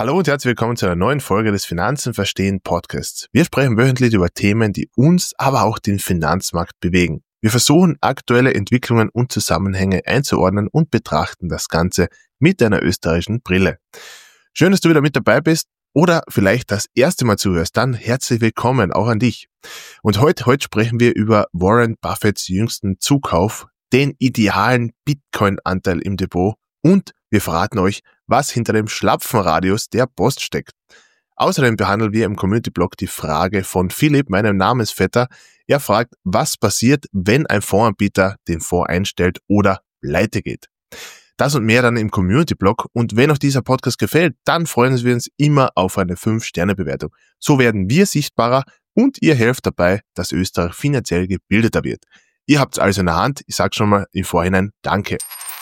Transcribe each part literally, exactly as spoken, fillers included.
Hallo und herzlich willkommen zu einer neuen Folge des Finanzen verstehen Podcasts. Wir sprechen wöchentlich über Themen, die uns, aber auch den Finanzmarkt bewegen. Wir versuchen, aktuelle Entwicklungen und Zusammenhänge einzuordnen und betrachten das Ganze mit einer österreichischen Brille. Schön, dass du wieder mit dabei bist oder vielleicht das erste Mal zuhörst. Dann herzlich willkommen auch an dich. Und heute, heute sprechen wir über Warren Buffetts jüngsten Zukauf, den idealen Bitcoin-Anteil im Depot und wir verraten euch, was hinter dem Schlapfenradius der Post steckt. Außerdem behandeln wir im Community-Blog die Frage von Philipp, meinem Namensvetter. Er fragt, was passiert, wenn ein Fondsanbieter den Fonds einstellt oder pleite geht. Das und mehr dann im Community-Blog. Und wenn euch dieser Podcast gefällt, dann freuen wir uns immer auf eine fünf Sterne Bewertung. So werden wir sichtbarer und ihr helft dabei, dass Österreich finanziell gebildeter wird. Ihr habt's also in der Hand. Ich sage schon mal im Vorhinein Danke.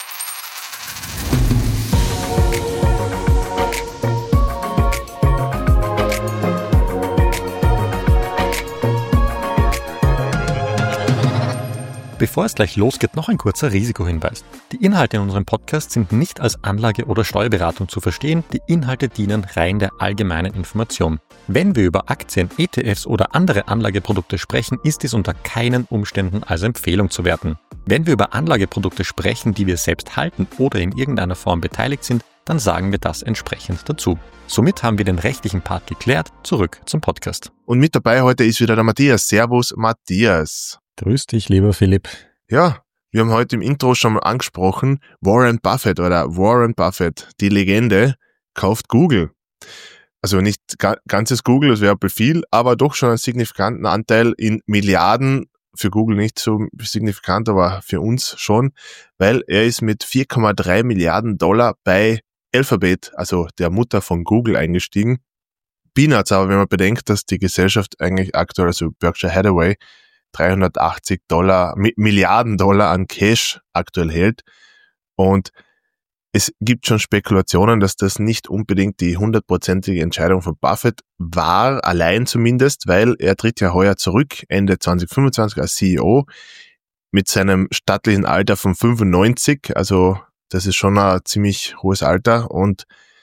Bevor es gleich losgeht, noch ein kurzer Risikohinweis. Die Inhalte in unserem Podcast sind nicht als Anlage- oder Steuerberatung zu verstehen. Die Inhalte dienen rein der allgemeinen Information. Wenn wir über Aktien, E T Fs oder andere Anlageprodukte sprechen, ist dies unter keinen Umständen als Empfehlung zu werten. Wenn wir über Anlageprodukte sprechen, die wir selbst halten oder in irgendeiner Form beteiligt sind, dann sagen wir das entsprechend dazu. Somit haben wir den rechtlichen Part geklärt. Zurück zum Podcast. Und mit dabei heute ist wieder der Matthias. Servus, Matthias. Grüß dich, lieber Philipp. Ja, wir haben heute im Intro schon mal angesprochen, Warren Buffett oder Warren Buffett, die Legende, kauft Google. Also nicht ga- ganzes Google, das wäre viel, aber doch schon einen signifikanten Anteil in Milliarden, für Google nicht so signifikant, aber für uns schon, weil er ist mit vier Komma drei Milliarden Dollar bei Alphabet, also der Mutter von Google, eingestiegen. Peanuts, aber wenn man bedenkt, dass die Gesellschaft eigentlich aktuell, also Berkshire Hathaway, dreihundertachtzig Dollar, Milliarden Dollar an Cash aktuell hält. Und es gibt schon Spekulationen, dass das nicht unbedingt die hundertprozentige Entscheidung von Buffett war, allein zumindest, weil er tritt ja heuer zurück, Ende zwanzig fünfundzwanzig als C E O, mit seinem stattlichen Alter von fünfundneunzig, also das ist schon ein ziemlich hohes Alter und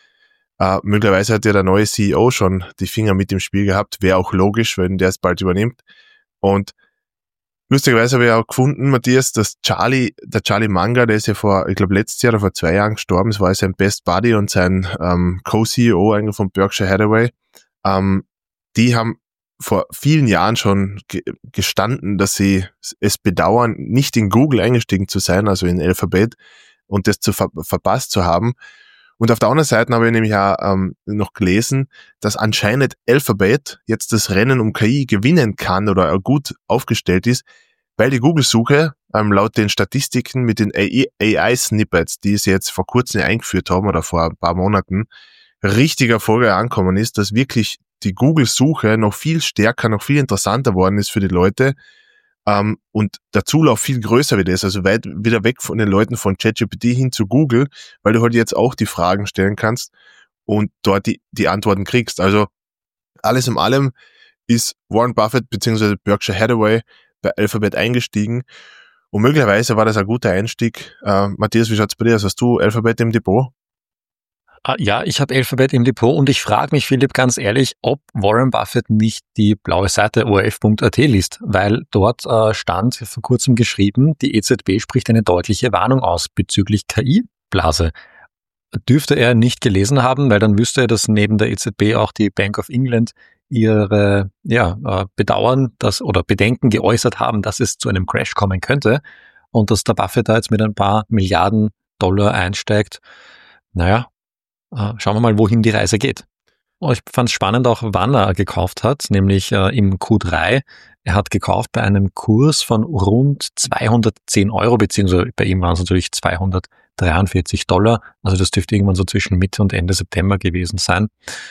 äh, möglicherweise hat ja der neue C E O schon die Finger mit im Spiel gehabt, wäre auch logisch, wenn der es bald übernimmt. Und lustigerweise habe ich auch gefunden, Matthias, dass Charlie, der Charlie Munger, der ist ja vor, ich glaube letztes Jahr oder vor zwei Jahren gestorben, es war sein Best Buddy und sein ähm, Co-C E O eigentlich von Berkshire Hathaway, ähm, die haben vor vielen Jahren schon ge- gestanden, dass sie es bedauern, nicht in Google eingestiegen zu sein, also in Alphabet, und das zu ver- verpasst zu haben. Und auf der anderen Seite habe ich nämlich auch ähm, noch gelesen, dass anscheinend Alphabet jetzt das Rennen um K I gewinnen kann oder gut aufgestellt ist, weil die Google-Suche ähm, laut den Statistiken mit den A I-Snippets, die sie jetzt vor kurzem eingeführt haben oder vor ein paar Monaten, richtig erfolgreich angekommen ist, dass wirklich die Google-Suche noch viel stärker, noch viel interessanter worden ist für die Leute, Um, und der Zulauf viel größer wird es, also weit wieder weg von den Leuten von ChatGPT hin zu Google, weil du halt jetzt auch die Fragen stellen kannst und dort die, die Antworten kriegst. Also alles in allem ist Warren Buffett bzw. Berkshire Hathaway bei Alphabet eingestiegen und möglicherweise war das ein guter Einstieg. Uh, Matthias, wie schaut's bei dir aus? Hast du Alphabet im Depot? Ja, ich habe Alphabet im Depot und ich frage mich, Philipp, ganz ehrlich, ob Warren Buffett nicht die blaue Seite O R F Punkt A T liest, weil dort äh, stand vor kurzem geschrieben, die E Z B spricht eine deutliche Warnung aus bezüglich K I-Blase. Dürfte er nicht gelesen haben, weil dann wüsste er, dass neben der E Z B auch die Bank of England ihre ja, äh, Bedauern dass, oder Bedenken geäußert haben, dass es zu einem Crash kommen könnte und dass der Buffett da jetzt mit ein paar Milliarden Dollar einsteigt. Naja, schauen wir mal, wohin die Reise geht. Ich fand es spannend auch, wann er gekauft hat, nämlich äh, im Q drei. Er hat gekauft bei einem Kurs von rund zweihundertzehn Euro, beziehungsweise bei ihm waren es natürlich zweihundertdreiundvierzig Dollar. Also das dürfte irgendwann so zwischen Mitte und Ende September gewesen sein.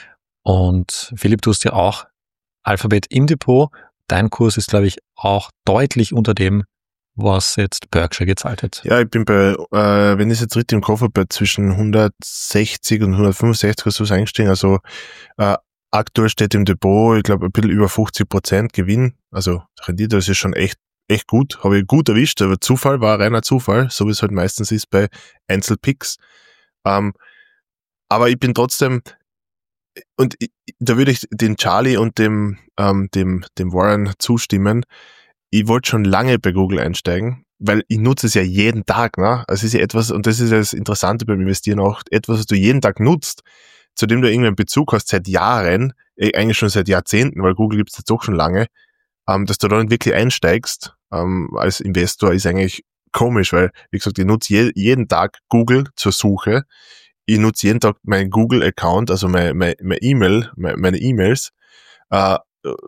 Und Philipp, du hast ja auch Alphabet im Depot. Dein Kurs ist, glaube ich, auch deutlich unter dem, was jetzt Berkshire gezahlt hat. Ja, ich bin bei, äh, wenn ich es jetzt richtig im Kopf habe, bei zwischen hundertsechzig und hundertfünfundsechzig oder so eingestiegen. Also äh, aktuell steht im Depot, ich glaube, ein bisschen über fünfzig Prozent Gewinn. Also Rendite, das ist schon echt echt gut. Habe ich gut erwischt, aber Zufall war reiner Zufall, so wie es halt meistens ist bei Einzelpicks. Ähm, aber ich bin trotzdem und da würde ich den Charlie und dem, ähm, dem, dem Warren zustimmen. Ich wollte schon lange bei Google einsteigen, weil ich nutze es ja jeden Tag, ne? Also es ist ja etwas, und das ist ja das Interessante beim Investieren auch, etwas, was du jeden Tag nutzt, zu dem du irgendwie einen Bezug hast seit Jahren, eigentlich schon seit Jahrzehnten, weil Google gibt es jetzt doch schon lange, ähm, dass du da nicht wirklich einsteigst ähm, als Investor, ist eigentlich komisch, weil, wie gesagt, ich nutze je, jeden Tag Google zur Suche. Ich nutze jeden Tag meinen Google-Account, also meine, meine, meine E-Mail, meine, meine E-Mails, äh,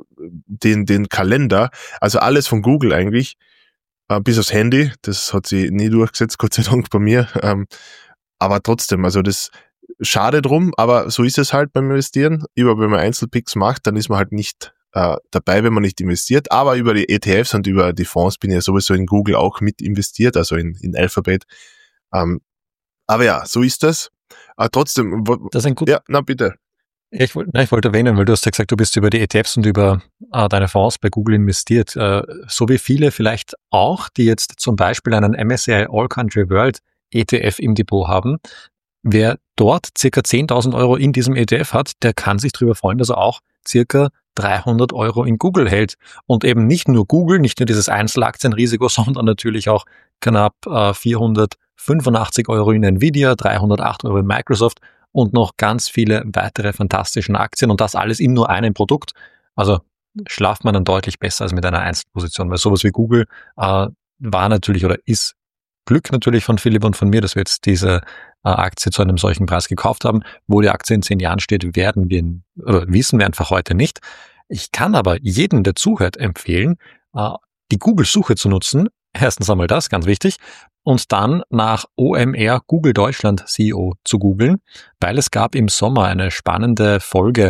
den, den Kalender, also alles von Google eigentlich, äh, bis aufs Handy, das hat sie nie durchgesetzt, Gott sei Dank bei mir, ähm, aber trotzdem, also das schade drum, aber so ist es halt beim Investieren. Über, wenn man Einzelpicks macht, dann ist man halt nicht äh, dabei, wenn man nicht investiert, aber über die E T Fs und über die Fonds bin ich ja sowieso in Google auch mit investiert, also in, in Alphabet. Ähm, aber ja, so ist das. Aber trotzdem, wo, das ist ein gut. Ja, na bitte. Ich wollte, ich wollte erwähnen, weil du hast ja gesagt, du bist über die E T Fs und über äh, deine Fonds bei Google investiert. Äh, so wie viele vielleicht auch, die jetzt zum Beispiel einen M S C I All Country World E T F im Depot haben. Wer dort circa zehntausend Euro in diesem E T F hat, der kann sich darüber freuen, dass er auch circa dreihundert Euro in Google hält. Und eben nicht nur Google, nicht nur dieses Einzelaktienrisiko, sondern natürlich auch knapp äh, vierhundertfünfundachtzig Euro in Nvidia, dreihundertacht Euro in Microsoft und noch ganz viele weitere fantastischen Aktien und das alles in nur einem Produkt. Also schlaft man dann deutlich besser als mit einer Einzelposition, weil sowas wie Google äh, war natürlich oder ist Glück natürlich von Philipp und von mir, dass wir jetzt diese äh, Aktie zu einem solchen Preis gekauft haben. Wo die Aktie in zehn Jahren steht, werden wir oder wissen wir einfach heute nicht. Ich kann aber jedem, der zuhört, empfehlen, äh, die Google-Suche zu nutzen. Erstens einmal das, ganz wichtig. Und dann nach O M R Google Deutschland C E O zu googeln, weil es gab im Sommer eine spannende Folge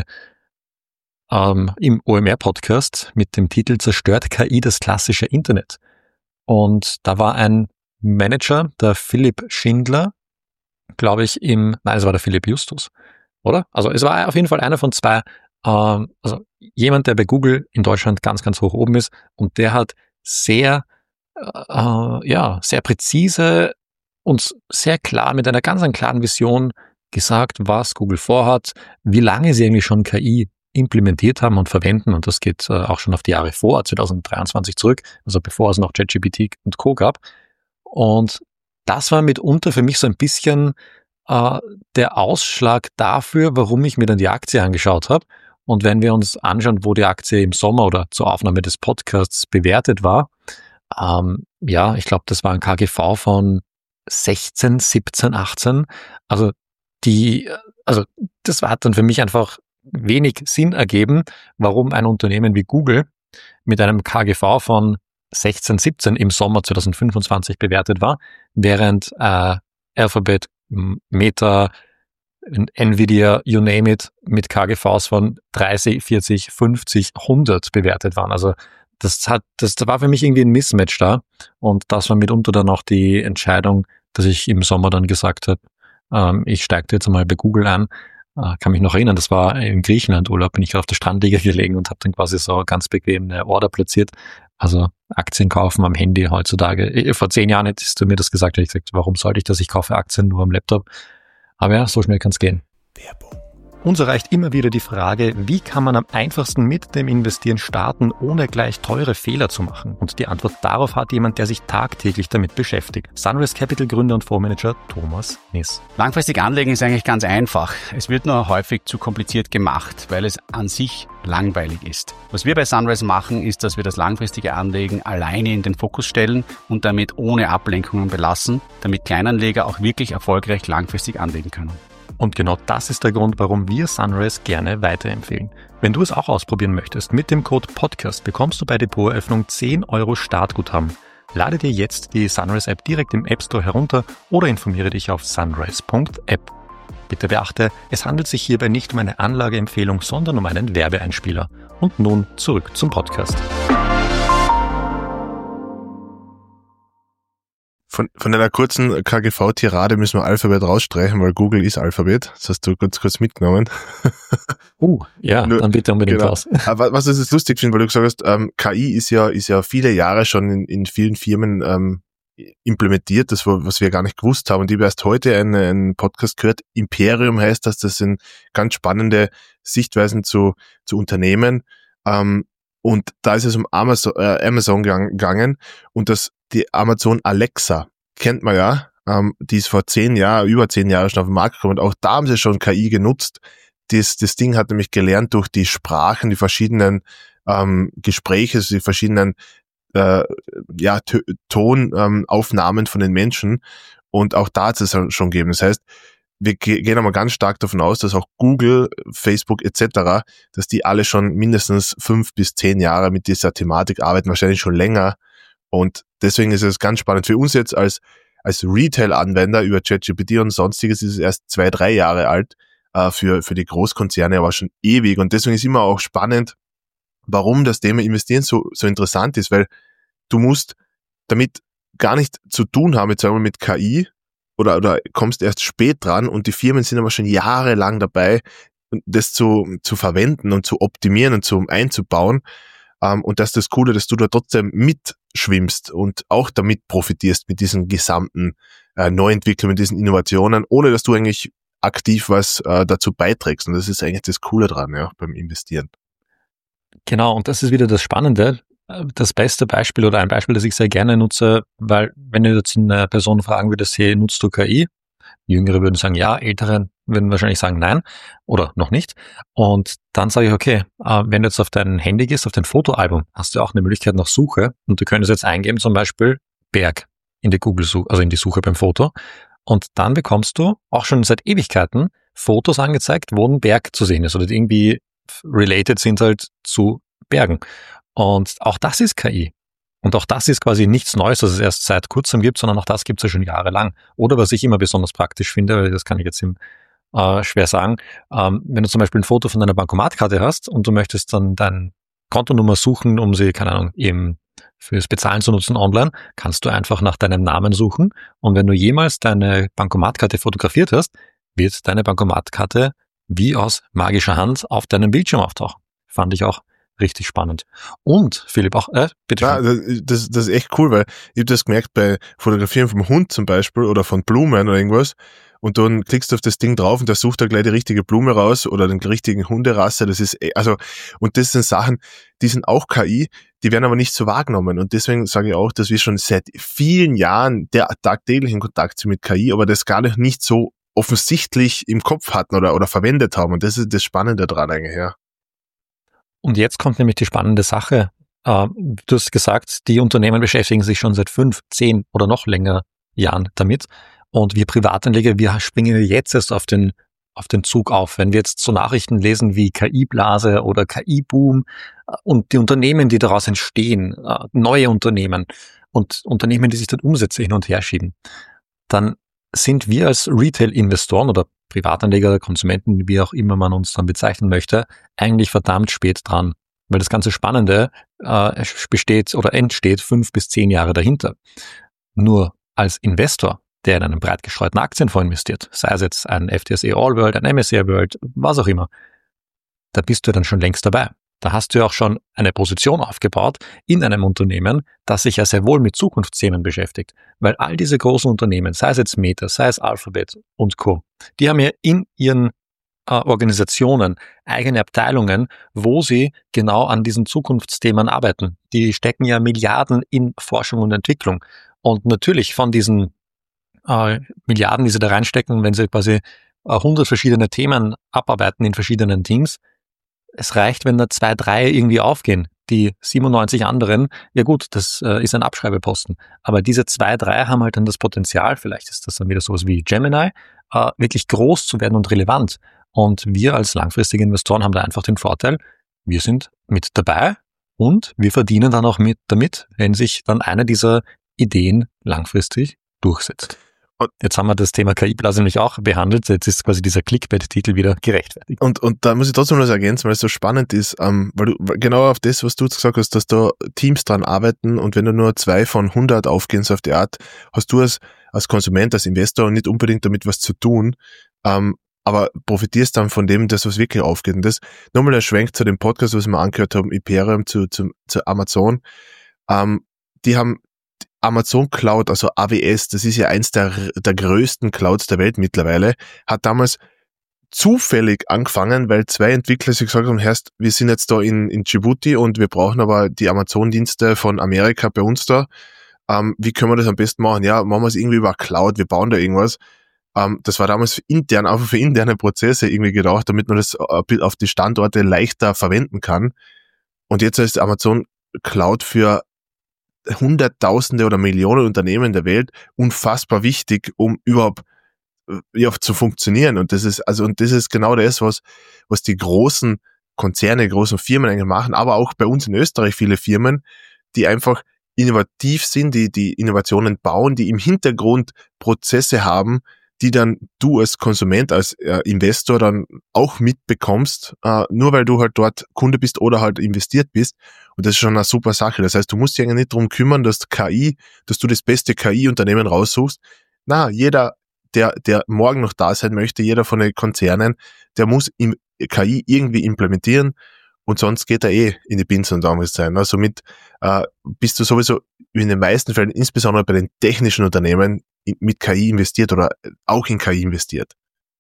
ähm, im O M R-Podcast mit dem Titel Zerstört K I das klassische Internet. Und da war ein Manager, der Philipp Schindler, glaube ich, im, nein, es war der Philipp Justus, oder? Also es war auf jeden Fall einer von zwei, ähm, also jemand, der bei Google in Deutschland ganz, ganz hoch oben ist und der hat sehr, äh, ja, sehr präzise und sehr klar, mit einer ganz, ganz klaren Vision gesagt, was Google vorhat, wie lange sie eigentlich schon K I implementiert haben und verwenden und das geht äh, auch schon auf die Jahre vor, zwanzig dreiundzwanzig zurück, also bevor es noch ChatGPT und Co. gab. Und das war mitunter für mich so ein bisschen äh, der Ausschlag dafür, warum ich mir dann die Aktie angeschaut habe. Und wenn wir uns anschauen, wo die Aktie im Sommer oder zur Aufnahme des Podcasts bewertet war, ähm, ja, ich glaube, das war ein K G V von sechzehn, siebzehn, achtzehn. Also die, also das hat dann für mich einfach wenig Sinn ergeben, warum ein Unternehmen wie Google mit einem K G V von sechzehn, siebzehn im Sommer zwanzig fünfundzwanzig bewertet war, während äh, Alphabet, Meta, Nvidia, you name it, mit K G Vs von dreißig, vierzig, fünfzig, hundert bewertet waren. Also das hat, das war für mich irgendwie ein Mismatch da und das war mitunter dann auch die Entscheidung, dass ich im Sommer dann gesagt habe, ähm, ich steige jetzt mal bei Google ein. Äh, kann mich noch erinnern, das war im Griechenland-Urlaub, bin ich auf der Strandliege gelegen und habe dann quasi so ganz bequem eine Order platziert. Also Aktien kaufen am Handy heutzutage. Vor zehn Jahren hättest du mir das gesagt, hätte ich gesagt, warum sollte ich das? Ich kaufe Aktien nur am Laptop. Aber ja, so schnell kann es gehen. Werbung. Uns erreicht immer wieder die Frage, wie kann man am einfachsten mit dem Investieren starten, ohne gleich teure Fehler zu machen? Und die Antwort darauf hat jemand, der sich tagtäglich damit beschäftigt. Sunrise Capital Gründer und Fondsmanager Thomas Niss. Langfristig anlegen ist eigentlich ganz einfach. Es wird nur häufig zu kompliziert gemacht, weil es an sich langweilig ist. Was wir bei Sunrise machen, ist, dass wir das langfristige Anlegen alleine in den Fokus stellen und damit ohne Ablenkungen belassen, damit Kleinanleger auch wirklich erfolgreich langfristig anlegen können. Und genau das ist der Grund, warum wir Sunrise gerne weiterempfehlen. Wenn du es auch ausprobieren möchtest, mit dem Code Podcast bekommst du bei Depoteröffnung zehn Euro Startguthaben. Lade dir jetzt die Sunrise App direkt im App Store herunter oder informiere dich auf sunrise punkt app. Bitte beachte, es handelt sich hierbei nicht um eine Anlageempfehlung, sondern um einen Werbeeinspieler. Und nun zurück zum Podcast. Von, von einer kurzen K G V-Tirade müssen wir Alphabet rausstreichen, weil Google ist Alphabet. Das hast du ganz kurz mitgenommen. Uh, ja, Nur, dann bitte unbedingt genau. raus. Aber was ich jetzt lustig finde, weil du gesagt hast, ähm, K I ist ja, ist ja viele Jahre schon in, in vielen Firmen ähm, implementiert, das was wir gar nicht gewusst haben. Und ich habe erst heute einen, einen Podcast gehört, Imperium heißt das, das sind ganz spannende Sichtweisen zu, zu Unternehmen. Ähm, und da ist es um Amazon, äh, Amazon gegangen und das, die Amazon Alexa, kennt man ja, ähm, die ist vor zehn Jahren, über zehn Jahren schon auf den Markt gekommen und auch da haben sie schon K I genutzt. Das, das Ding hat nämlich gelernt durch die Sprachen, die verschiedenen ähm, Gespräche, die verschiedenen Äh, ja, T- Tonaufnahmen ähm, von den Menschen und auch da hat es schon gegeben. Das heißt, wir ge- gehen aber ganz stark davon aus, dass auch Google, Facebook et cetera, dass die alle schon mindestens fünf bis zehn Jahre mit dieser Thematik arbeiten, wahrscheinlich schon länger und deswegen ist es ganz spannend. Für uns jetzt als als Retail-Anwender über ChatGPT und sonstiges ist es erst zwei, drei Jahre alt, äh, für für die Großkonzerne aber schon ewig und deswegen ist immer auch spannend, warum das Thema Investieren so, so interessant ist, weil du musst damit gar nicht zu tun haben, jetzt sagen wir mit K I oder, oder kommst erst spät dran und die Firmen sind aber schon jahrelang dabei, das zu, zu verwenden und zu optimieren und zu einzubauen. Ähm, und das ist das Coole, dass du da trotzdem mitschwimmst und auch damit profitierst mit diesen gesamten äh, Neuentwicklungen, mit diesen Innovationen, ohne dass du eigentlich aktiv was äh, dazu beiträgst. Und das ist eigentlich das Coole dran, ja, beim Investieren. Genau, und das ist wieder das Spannende. Das beste Beispiel oder ein Beispiel, das ich sehr gerne nutze, weil wenn du jetzt eine Person fragen würdest, hey, nutzt du K I? Jüngere würden sagen ja, Ältere würden wahrscheinlich sagen nein oder noch nicht. Und dann sage ich, okay, wenn du jetzt auf dein Handy gehst, auf dein Fotoalbum, hast du auch eine Möglichkeit nach Suche und du könntest jetzt eingeben, zum Beispiel Berg in die Google-Suche, also in die Suche beim Foto. Und dann bekommst du auch schon seit Ewigkeiten Fotos angezeigt, wo ein Berg zu sehen ist oder die irgendwie related sind halt zu Bergen. Und auch das ist K I. Und auch das ist quasi nichts Neues, das es erst seit kurzem gibt, sondern auch das gibt es ja schon jahrelang. Oder was ich immer besonders praktisch finde, weil das kann ich jetzt im, äh, schwer sagen, ähm, wenn du zum Beispiel ein Foto von deiner Bankomatkarte hast und du möchtest dann deine Kontonummer suchen, um sie, keine Ahnung, eben fürs Bezahlen zu nutzen online, kannst du einfach nach deinem Namen suchen. Und wenn du jemals deine Bankomatkarte fotografiert hast, wird deine Bankomatkarte wie aus magischer Hand auf deinem Bildschirm auftauchen. Fand ich auch richtig spannend. Und, Philipp, auch, äh, bitte. Ja, das, das ist echt cool, weil ich habe das gemerkt bei Fotografieren vom Hund zum Beispiel oder von Blumen oder irgendwas und dann klickst du auf das Ding drauf und der sucht da gleich die richtige Blume raus oder den richtigen Hunderasse, das ist, also, und das sind Sachen, die sind auch K I, die werden aber nicht so wahrgenommen und deswegen sage ich auch, dass wir schon seit vielen Jahren der tagtäglichen Kontakt sind mit K I, aber das gar nicht so offensichtlich im Kopf hatten oder, oder verwendet haben und das ist das Spannende dran eigentlich, ja. Und jetzt kommt nämlich die spannende Sache. Du hast gesagt, die Unternehmen beschäftigen sich schon seit fünf, zehn oder noch länger Jahren damit. Und wir Privatanleger, wir springen jetzt erst auf den, auf den Zug auf. Wenn wir jetzt so Nachrichten lesen wie K I-Blase oder K I-Boom und die Unternehmen, die daraus entstehen, neue Unternehmen und Unternehmen, die sich dann Umsätze hin und her schieben, dann sind wir als Retail-Investoren oder Privatanleger oder Konsumenten, wie auch immer man uns dann bezeichnen möchte, eigentlich verdammt spät dran. Weil das ganze Spannende äh, besteht oder entsteht fünf bis zehn Jahre dahinter. Nur als Investor, der in einen breit gestreuten Aktienfonds investiert, sei es jetzt ein F T S E All World, ein M S C I World, was auch immer, da bist du dann schon längst dabei. Da hast du ja auch schon eine Position aufgebaut in einem Unternehmen, das sich ja sehr wohl mit Zukunftsthemen beschäftigt. Weil all diese großen Unternehmen, sei es jetzt Meta, sei es Alphabet und Co., die haben ja in ihren äh, Organisationen eigene Abteilungen, wo sie genau an diesen Zukunftsthemen arbeiten. Die stecken ja Milliarden in Forschung und Entwicklung. Und natürlich von diesen äh, Milliarden, die sie da reinstecken, wenn sie quasi hundert äh, verschiedene Themen abarbeiten in verschiedenen Teams, es reicht, wenn da zwei, drei irgendwie aufgehen. Die siebenundneunzig anderen, ja gut, das äh, ist ein Abschreibeposten. Aber diese zwei, drei haben halt dann das Potenzial, vielleicht ist das dann wieder sowas wie Gemini, äh, wirklich groß zu werden und relevant. Und wir als langfristige Investoren haben da einfach den Vorteil, wir sind mit dabei und wir verdienen dann auch mit damit, wenn sich dann eine dieser Ideen langfristig durchsetzt. Und jetzt haben wir das Thema K I-Blase nämlich auch behandelt. Jetzt ist quasi dieser Clickbait-Titel wieder gerechtfertigt. Und, und da muss ich trotzdem was ergänzen, weil es so spannend ist, ähm, weil du genau auf das, was du jetzt gesagt hast, dass da Teams dran arbeiten und wenn du nur zwei von hundert aufgehen, so auf die Art, hast du als, als Konsument, als Investor nicht unbedingt damit was zu tun, ähm, aber profitierst dann von dem, dass was wirklich aufgeht. Und das, nochmal der Schwenk zu dem Podcast, was wir angehört haben, Imperium zu, zu, zu Amazon, ähm, die haben Amazon Cloud, also A W S, das ist ja eins der, der größten Clouds der Welt mittlerweile, hat damals zufällig angefangen, weil zwei Entwickler sich gesagt haben, Herrst, wir sind jetzt da in, in Djibouti und wir brauchen aber die Amazon-Dienste von Amerika bei uns da. Ähm, wie können wir das am besten machen? Ja, machen wir es irgendwie über Cloud, wir bauen da irgendwas. Ähm, das war damals für intern, einfach für interne Prozesse irgendwie gedacht, damit man das auf die Standorte leichter verwenden kann. Und jetzt ist Amazon Cloud für Hunderttausende oder Millionen Unternehmen der Welt unfassbar wichtig, um überhaupt ja, zu funktionieren. Und das ist, also, und das ist genau das, was, was die großen Konzerne, großen Firmen eigentlich machen, aber auch bei uns in Österreich viele Firmen, die einfach innovativ sind, die, die Innovationen bauen, die im Hintergrund Prozesse haben, die dann du als Konsument, als äh, Investor dann auch mitbekommst, äh, nur weil du halt dort Kunde bist oder halt investiert bist. Und das ist schon eine super Sache. Das heißt, du musst dich eigentlich nicht darum kümmern, dass K I, dass du das beste K I-Unternehmen raussuchst. Na, jeder der, der morgen noch da sein möchte, jeder von den Konzernen, der muss im K I irgendwie implementieren und sonst geht er eh in die Binsen und Daumen sein. Also somit äh, bist du sowieso in den meisten Fällen, insbesondere bei den technischen Unternehmen, mit K I investiert oder auch in K I investiert.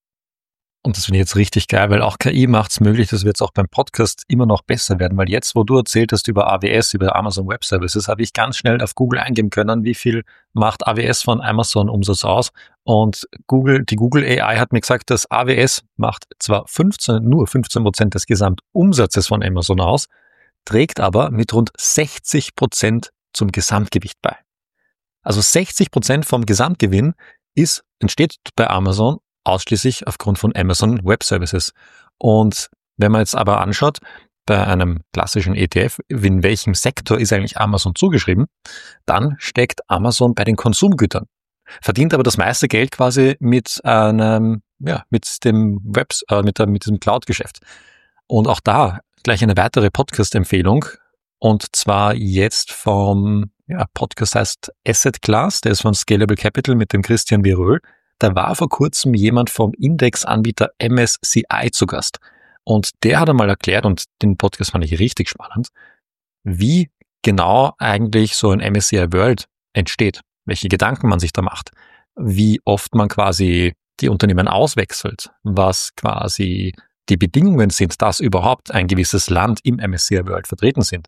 Und das finde ich jetzt richtig geil, weil auch K I macht es möglich, dass wir jetzt auch beim Podcast immer noch besser werden, weil jetzt, wo du erzählt hast über A W S, über Amazon Web Services, habe ich ganz schnell auf Google eingeben können, wie viel macht A W S von Amazon Umsatz aus. Und Google, die Google A I hat mir gesagt, dass A W S macht zwar fünfzehn, nur fünfzehn Prozent des Gesamtumsatzes von Amazon aus, trägt aber mit rund sechzig Prozent zum Gesamtgewicht bei. Also sechzig Prozent vom Gesamtgewinn ist, entsteht bei Amazon ausschließlich aufgrund von Amazon Web Services. Und wenn man jetzt aber anschaut, bei einem klassischen E T F, in welchem Sektor ist eigentlich Amazon zugeschrieben, dann steckt Amazon bei den Konsumgütern, verdient aber das meiste Geld quasi mit einem, ja, mit dem Webs, äh, mit, der, mit diesem Cloud-Geschäft. Und auch da gleich eine weitere Podcast-Empfehlung. Und zwar jetzt vom ja, Podcast heißt Asset Class, der ist von Scalable Capital mit dem Christian Viröl. Da war vor kurzem jemand vom Indexanbieter M S C I zu Gast. Und der hat einmal erklärt, und den Podcast fand ich richtig spannend, wie genau eigentlich so ein M S C I World entsteht, welche Gedanken man sich da macht, wie oft man quasi die Unternehmen auswechselt, was quasi die Bedingungen sind, dass überhaupt ein gewisses Land im M S C I World vertreten sind.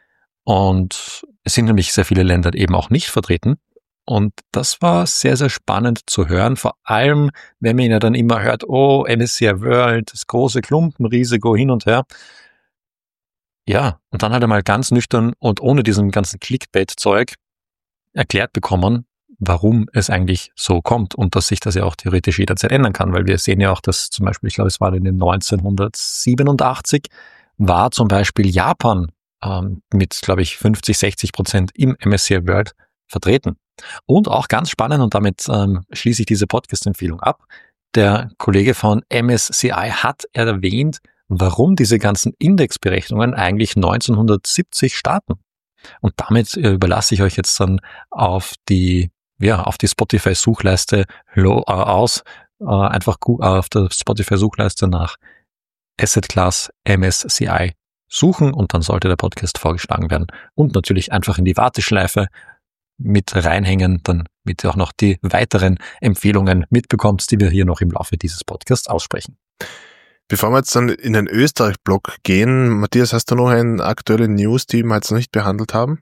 Und es sind nämlich sehr viele Länder eben auch nicht vertreten. Und das war sehr, sehr spannend zu hören, vor allem, wenn man ja dann immer hört, oh, M S C I World, das große Klumpenrisiko hin und her. Ja, und dann hat er mal ganz nüchtern und ohne diesen ganzen Clickbait-Zeug erklärt bekommen, warum es eigentlich so kommt und dass sich das ja auch theoretisch jederzeit ändern kann, weil wir sehen ja auch, dass zum Beispiel, ich glaube, es war in den neunzehnhundertsiebenundachtzig, war zum Beispiel Japan ähm, mit, glaube ich, fünfzig, sechzig Prozent im M S C I World vertreten. Und auch ganz spannend, und damit ähm, schließe ich diese Podcast-Empfehlung ab, der Kollege von M S C I hat erwähnt, warum diese ganzen Indexberechnungen eigentlich neunzehnhundertsiebzig starten. Und damit äh, überlasse ich euch jetzt dann auf die, ja, auf die Spotify-Suchleiste lo- äh, aus, äh, einfach gu- äh, auf der Spotify-Suchleiste nach Asset Class M S C I suchen und dann sollte der Podcast vorgeschlagen werden. Und natürlich einfach in die Warteschleife mit reinhängen, dann mit ihr auch noch die weiteren Empfehlungen mitbekommt, die wir hier noch im Laufe dieses Podcasts aussprechen. Bevor wir jetzt dann in den Österreich-Block gehen, Matthias, hast du noch eine aktuelle News, die wir jetzt noch nicht behandelt haben?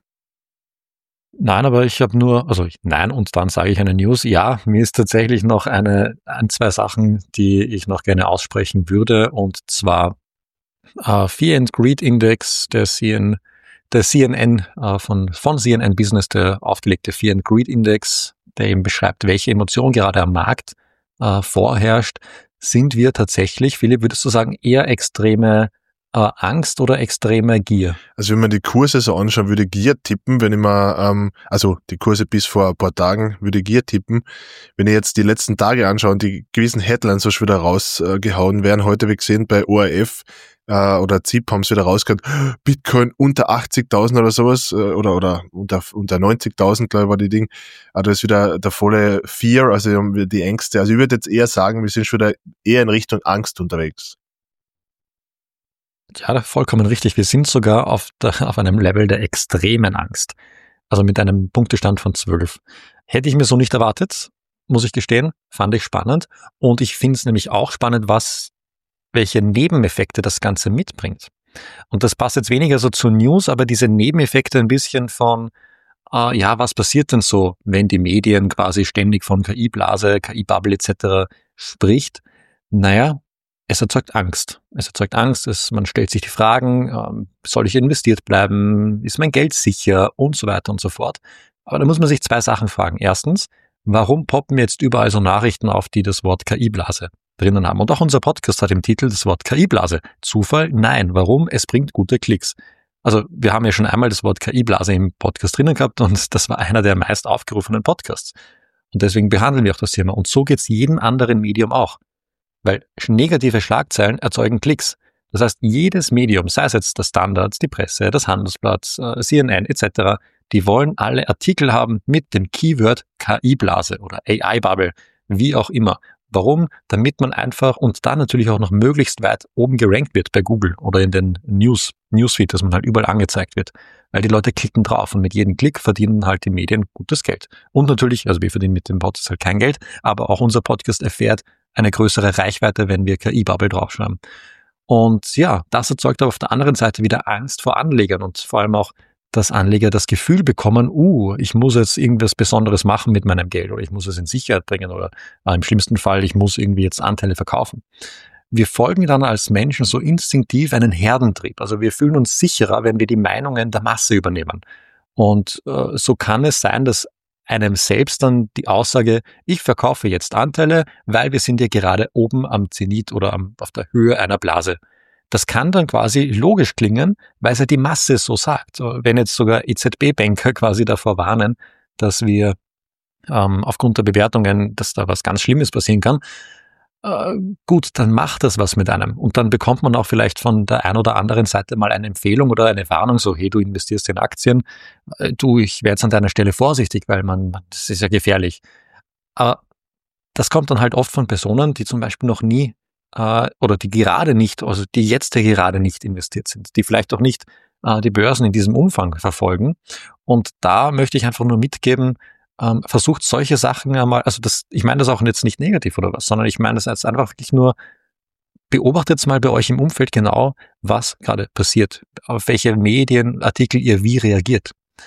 Nein, aber ich habe nur, also nein, und dann sage ich eine News. Ja, mir ist tatsächlich noch eine, ein, zwei Sachen, die ich noch gerne aussprechen würde, und zwar äh, Fear and Greed Index, der C N Der C N N, äh, von, von C N N Business, der aufgelegte Fear and Greed Index, der eben beschreibt, welche Emotion gerade am Markt äh, vorherrscht, sind wir tatsächlich, Philipp, würdest du sagen, eher extreme äh, Angst oder extreme Gier? Also wenn man die Kurse so anschaut, würde Gier tippen, wenn ich mal, ähm, also die Kurse bis vor ein paar Tagen würde Gier tippen. Wenn ich jetzt die letzten Tage anschaue und die gewissen Headlines so schon wieder rausgehauen werden, heute wie gesehen bei O R F, Uh, oder Z I P haben sie wieder rausgehört, Bitcoin unter achtzigtausend oder sowas, uh, oder oder unter unter neunzigtausend, glaube ich, war die Ding. Uh, da ist wieder der volle Fear, also die Ängste. Also ich würde jetzt eher sagen, wir sind schon wieder eher in Richtung Angst unterwegs. Ja, vollkommen richtig. Wir sind sogar auf, der, auf einem Level der extremen Angst. Also mit einem Punktestand von zwölf. Hätte ich mir so nicht erwartet, muss ich gestehen. Fand ich spannend. Und ich finde es nämlich auch spannend, was, welche Nebeneffekte das Ganze mitbringt. Und das passt jetzt weniger so zu News, aber diese Nebeneffekte ein bisschen von, äh, ja, was passiert denn so, wenn die Medien quasi ständig von K I-Blase, K I-Bubble et cetera spricht? Naja, es erzeugt Angst. Es erzeugt Angst, es, man stellt sich die Fragen, ähm, soll ich investiert bleiben, ist mein Geld sicher und so weiter und so fort. Aber da muss man sich zwei Sachen fragen. Erstens, warum poppen jetzt überall so Nachrichten auf, die das Wort K I-Blase drinnen haben? Und auch unser Podcast hat im Titel das Wort K I-Blase. Zufall? Nein. Warum? Es bringt gute Klicks. Also wir haben ja schon einmal das Wort K I-Blase im Podcast drinnen gehabt und das war einer der meist aufgerufenen Podcasts. Und deswegen behandeln wir auch das Thema. Und so geht's jedem anderen Medium auch. Weil negative Schlagzeilen erzeugen Klicks. Das heißt, jedes Medium, sei es jetzt der Standard, die Presse, das Handelsblatt, C N N et cetera, die wollen alle Artikel haben mit dem Keyword K I-Blase oder A I-Bubble, wie auch immer. Warum? Damit man einfach und dann natürlich auch noch möglichst weit oben gerankt wird bei Google oder in den News, Newsfeed, dass man halt überall angezeigt wird. Weil die Leute klicken drauf und mit jedem Klick verdienen halt die Medien gutes Geld. Und natürlich, also wir verdienen mit dem Podcast halt kein Geld, aber auch unser Podcast erfährt eine größere Reichweite, wenn wir K I-Bubble draufschreiben. Und ja, das erzeugt aber auf der anderen Seite wieder Angst vor Anlegern und vor allem auch, dass Anleger das Gefühl bekommen, uh, ich muss jetzt irgendwas Besonderes machen mit meinem Geld oder ich muss es in Sicherheit bringen oder äh, im schlimmsten Fall, ich muss irgendwie jetzt Anteile verkaufen. Wir folgen dann als Menschen so instinktiv einen Herdentrieb. Also wir fühlen uns sicherer, wenn wir die Meinungen der Masse übernehmen. Und äh, so kann es sein, dass einem selbst dann die Aussage, ich verkaufe jetzt Anteile, weil wir sind ja gerade oben am Zenit oder am, auf der Höhe einer Blase. Das kann dann quasi logisch klingen, weil es ja die Masse so sagt. Wenn jetzt sogar E Z B-Banker quasi davor warnen, dass wir ähm, aufgrund der Bewertungen, dass da was ganz Schlimmes passieren kann, äh, gut, dann macht das was mit einem. Und dann bekommt man auch vielleicht von der einen oder anderen Seite mal eine Empfehlung oder eine Warnung, so, hey, du investierst in Aktien, äh, du, ich wäre jetzt an deiner Stelle vorsichtig, weil man, das ist ja gefährlich. Aber das kommt dann halt oft von Personen, die zum Beispiel noch nie äh, oder die gerade nicht, also die jetzt gerade nicht investiert sind, die vielleicht auch nicht äh, die Börsen in diesem Umfang verfolgen. Und da möchte ich einfach nur mitgeben, ähm, versucht solche Sachen einmal, also das, ich meine das auch jetzt nicht negativ oder was, sondern ich meine das jetzt einfach wirklich nur, beobachtet mal bei euch im Umfeld genau, was gerade passiert, auf welche Medienartikel ihr wie reagiert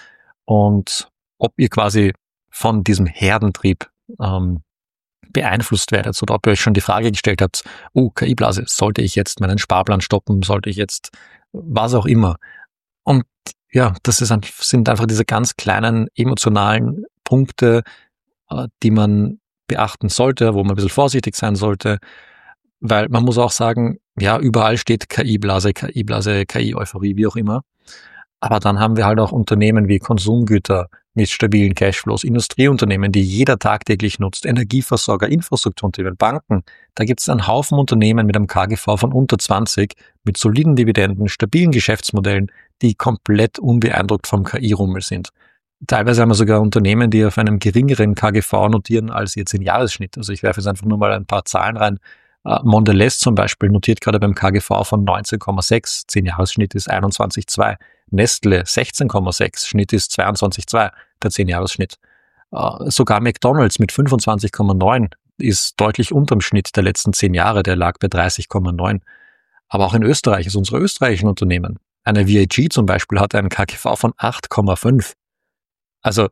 und ob ihr quasi von diesem Herdentrieb ähm, beeinflusst werdet oder ob ihr euch schon die Frage gestellt habt, oh, K I-Blase, sollte ich jetzt meinen Sparplan stoppen, sollte ich jetzt was auch immer. Und ja, das ist, sind einfach diese ganz kleinen emotionalen Punkte, die man beachten sollte, wo man ein bisschen vorsichtig sein sollte, weil man muss auch sagen, ja, überall steht K I-Blase, K I-Blase, K I-Euphorie, wie auch immer. Aber dann haben wir halt auch Unternehmen wie Konsumgüter mit stabilen Cashflows, Industrieunternehmen, die jeder tagtäglich nutzt, Energieversorger, Infrastrukturunternehmen, Banken. Da gibt es einen Haufen Unternehmen mit einem K G V von unter zwanzig, mit soliden Dividenden, stabilen Geschäftsmodellen, die komplett unbeeindruckt vom K I-Rummel sind. Teilweise haben wir sogar Unternehmen, die auf einem geringeren K G V notieren als jetzt den Jahresschnitt. Also ich werfe jetzt einfach nur mal ein paar Zahlen rein. Mondelez zum Beispiel notiert gerade beim K G V von neunzehn Komma sechs, zehn Jahresschnitt ist einundzwanzig Komma zwei. Nestle sechzehn Komma sechs, Schnitt ist zweiundzwanzig Komma zwei, der zehn Jahresschnitt. Sogar McDonald's mit fünfundzwanzig Komma neun ist deutlich unterm Schnitt der letzten zehn Jahre, der lag bei dreißig Komma neun. Aber auch in Österreich ist unsere österreichischen Unternehmen. Eine V I G zum Beispiel hat einen K G V von acht Komma fünf. Also,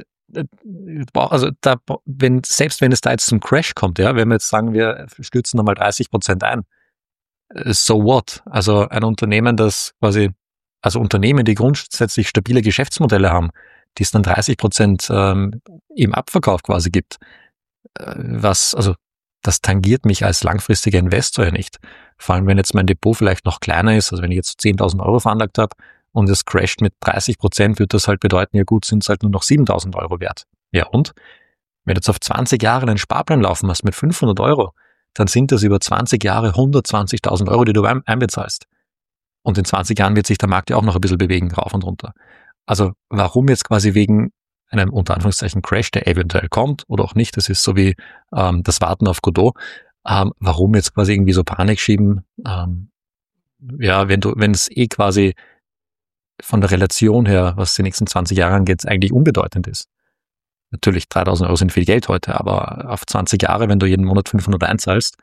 also da, wenn, selbst wenn es da jetzt zum Crash kommt, ja, wenn wir jetzt sagen, wir stürzen nochmal dreißig Prozent ein, so what? Also ein Unternehmen, das quasi, also Unternehmen, die grundsätzlich stabile Geschäftsmodelle haben, die es dann dreißig Prozent ähm, im Abverkauf quasi gibt, äh, was, also das tangiert mich als langfristiger Investor ja nicht. Vor allem, wenn jetzt mein Depot vielleicht noch kleiner ist, also wenn ich jetzt zehntausend Euro veranlagt habe, und es crasht mit dreißig Prozent, wird das halt bedeuten, ja gut, sind es halt nur noch siebentausend Euro wert. Ja und? Wenn du jetzt auf zwanzig Jahre einen Sparplan laufen hast mit fünfhundert Euro, dann sind das über zwanzig Jahre hundertzwanzigtausend Euro, die du einbezahlst. Und in zwanzig Jahren wird sich der Markt ja auch noch ein bisschen bewegen, rauf und runter. Also warum jetzt quasi wegen einem unter Anführungszeichen Crash, der eventuell kommt oder auch nicht, das ist so wie ähm, das Warten auf Godot, ähm, warum jetzt quasi irgendwie so Panik schieben? Ähm, ja, wenn du, wenn es eh quasi von der Relation her, was die nächsten zwanzig Jahre angeht, eigentlich unbedeutend ist. Natürlich, dreitausend Euro sind viel Geld heute, aber auf zwanzig Jahre, wenn du jeden Monat fünfhundert einzahlst,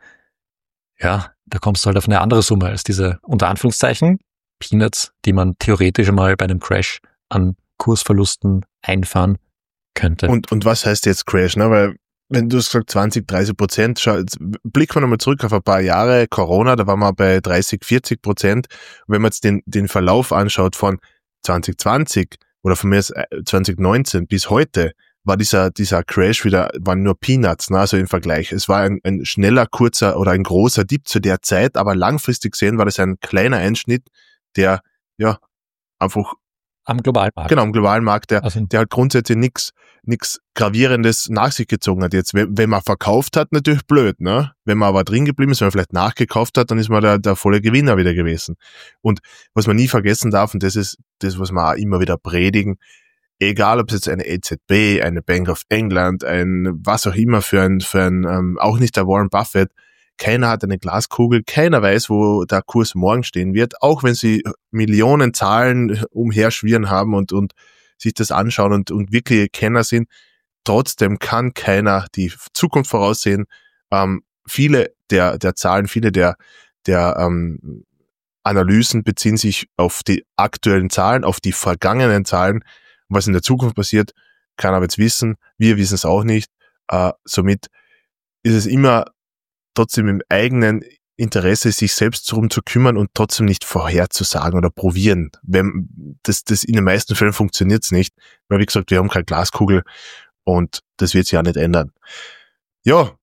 ja, da kommst du halt auf eine andere Summe als diese, unter Anführungszeichen, Peanuts, die man theoretisch mal bei einem Crash an Kursverlusten einfahren könnte. Und, und was heißt jetzt Crash, ne? Weil, wenn du hast gesagt zwanzig, dreißig Prozent, schau, jetzt blicken wir nochmal zurück auf ein paar Jahre Corona, da waren wir bei dreißig, vierzig Prozent. Und wenn man jetzt den, den Verlauf anschaut von zwanzig zwanzig oder von mir zwanzig neunzehn bis heute, war dieser, dieser Crash wieder, waren nur Peanuts, ne? Also im Vergleich. Es war ein, ein schneller, kurzer oder ein großer Dip zu der Zeit, aber langfristig gesehen war das ein kleiner Einschnitt, der, ja, einfach am globalen Markt. Genau, am globalen Markt, der, also, der halt grundsätzlich nichts nichts Gravierendes nach sich gezogen hat. Jetzt, wenn, wenn man verkauft hat, natürlich blöd, ne? Wenn man aber drin geblieben ist, wenn man vielleicht nachgekauft hat, dann ist man der, der volle Gewinner wieder gewesen. Und was man nie vergessen darf, und das ist das, was wir auch immer wieder predigen, egal ob es jetzt eine E Z B, eine Bank of England, ein was auch immer für ein, für ein ähm, auch nicht der Warren Buffett, keiner hat eine Glaskugel, keiner weiß, wo der Kurs morgen stehen wird, auch wenn sie Millionen Zahlen umherschwirren haben und, und sich das anschauen und, und wirkliche Kenner sind. Trotzdem kann keiner die Zukunft voraussehen. Ähm, viele der, der Zahlen, viele der, der ähm, Analysen beziehen sich auf die aktuellen Zahlen, auf die vergangenen Zahlen. Was in der Zukunft passiert, kann aber jetzt wissen. Wir wissen es auch nicht. Äh, somit ist es immer trotzdem im eigenen Interesse, sich selbst darum zu kümmern und trotzdem nicht vorherzusagen oder probieren. Wenn das, das in den meisten Fällen funktioniert es nicht, weil wie gesagt, wir haben keine Glaskugel und das wird sich ja nicht ändern. Ja,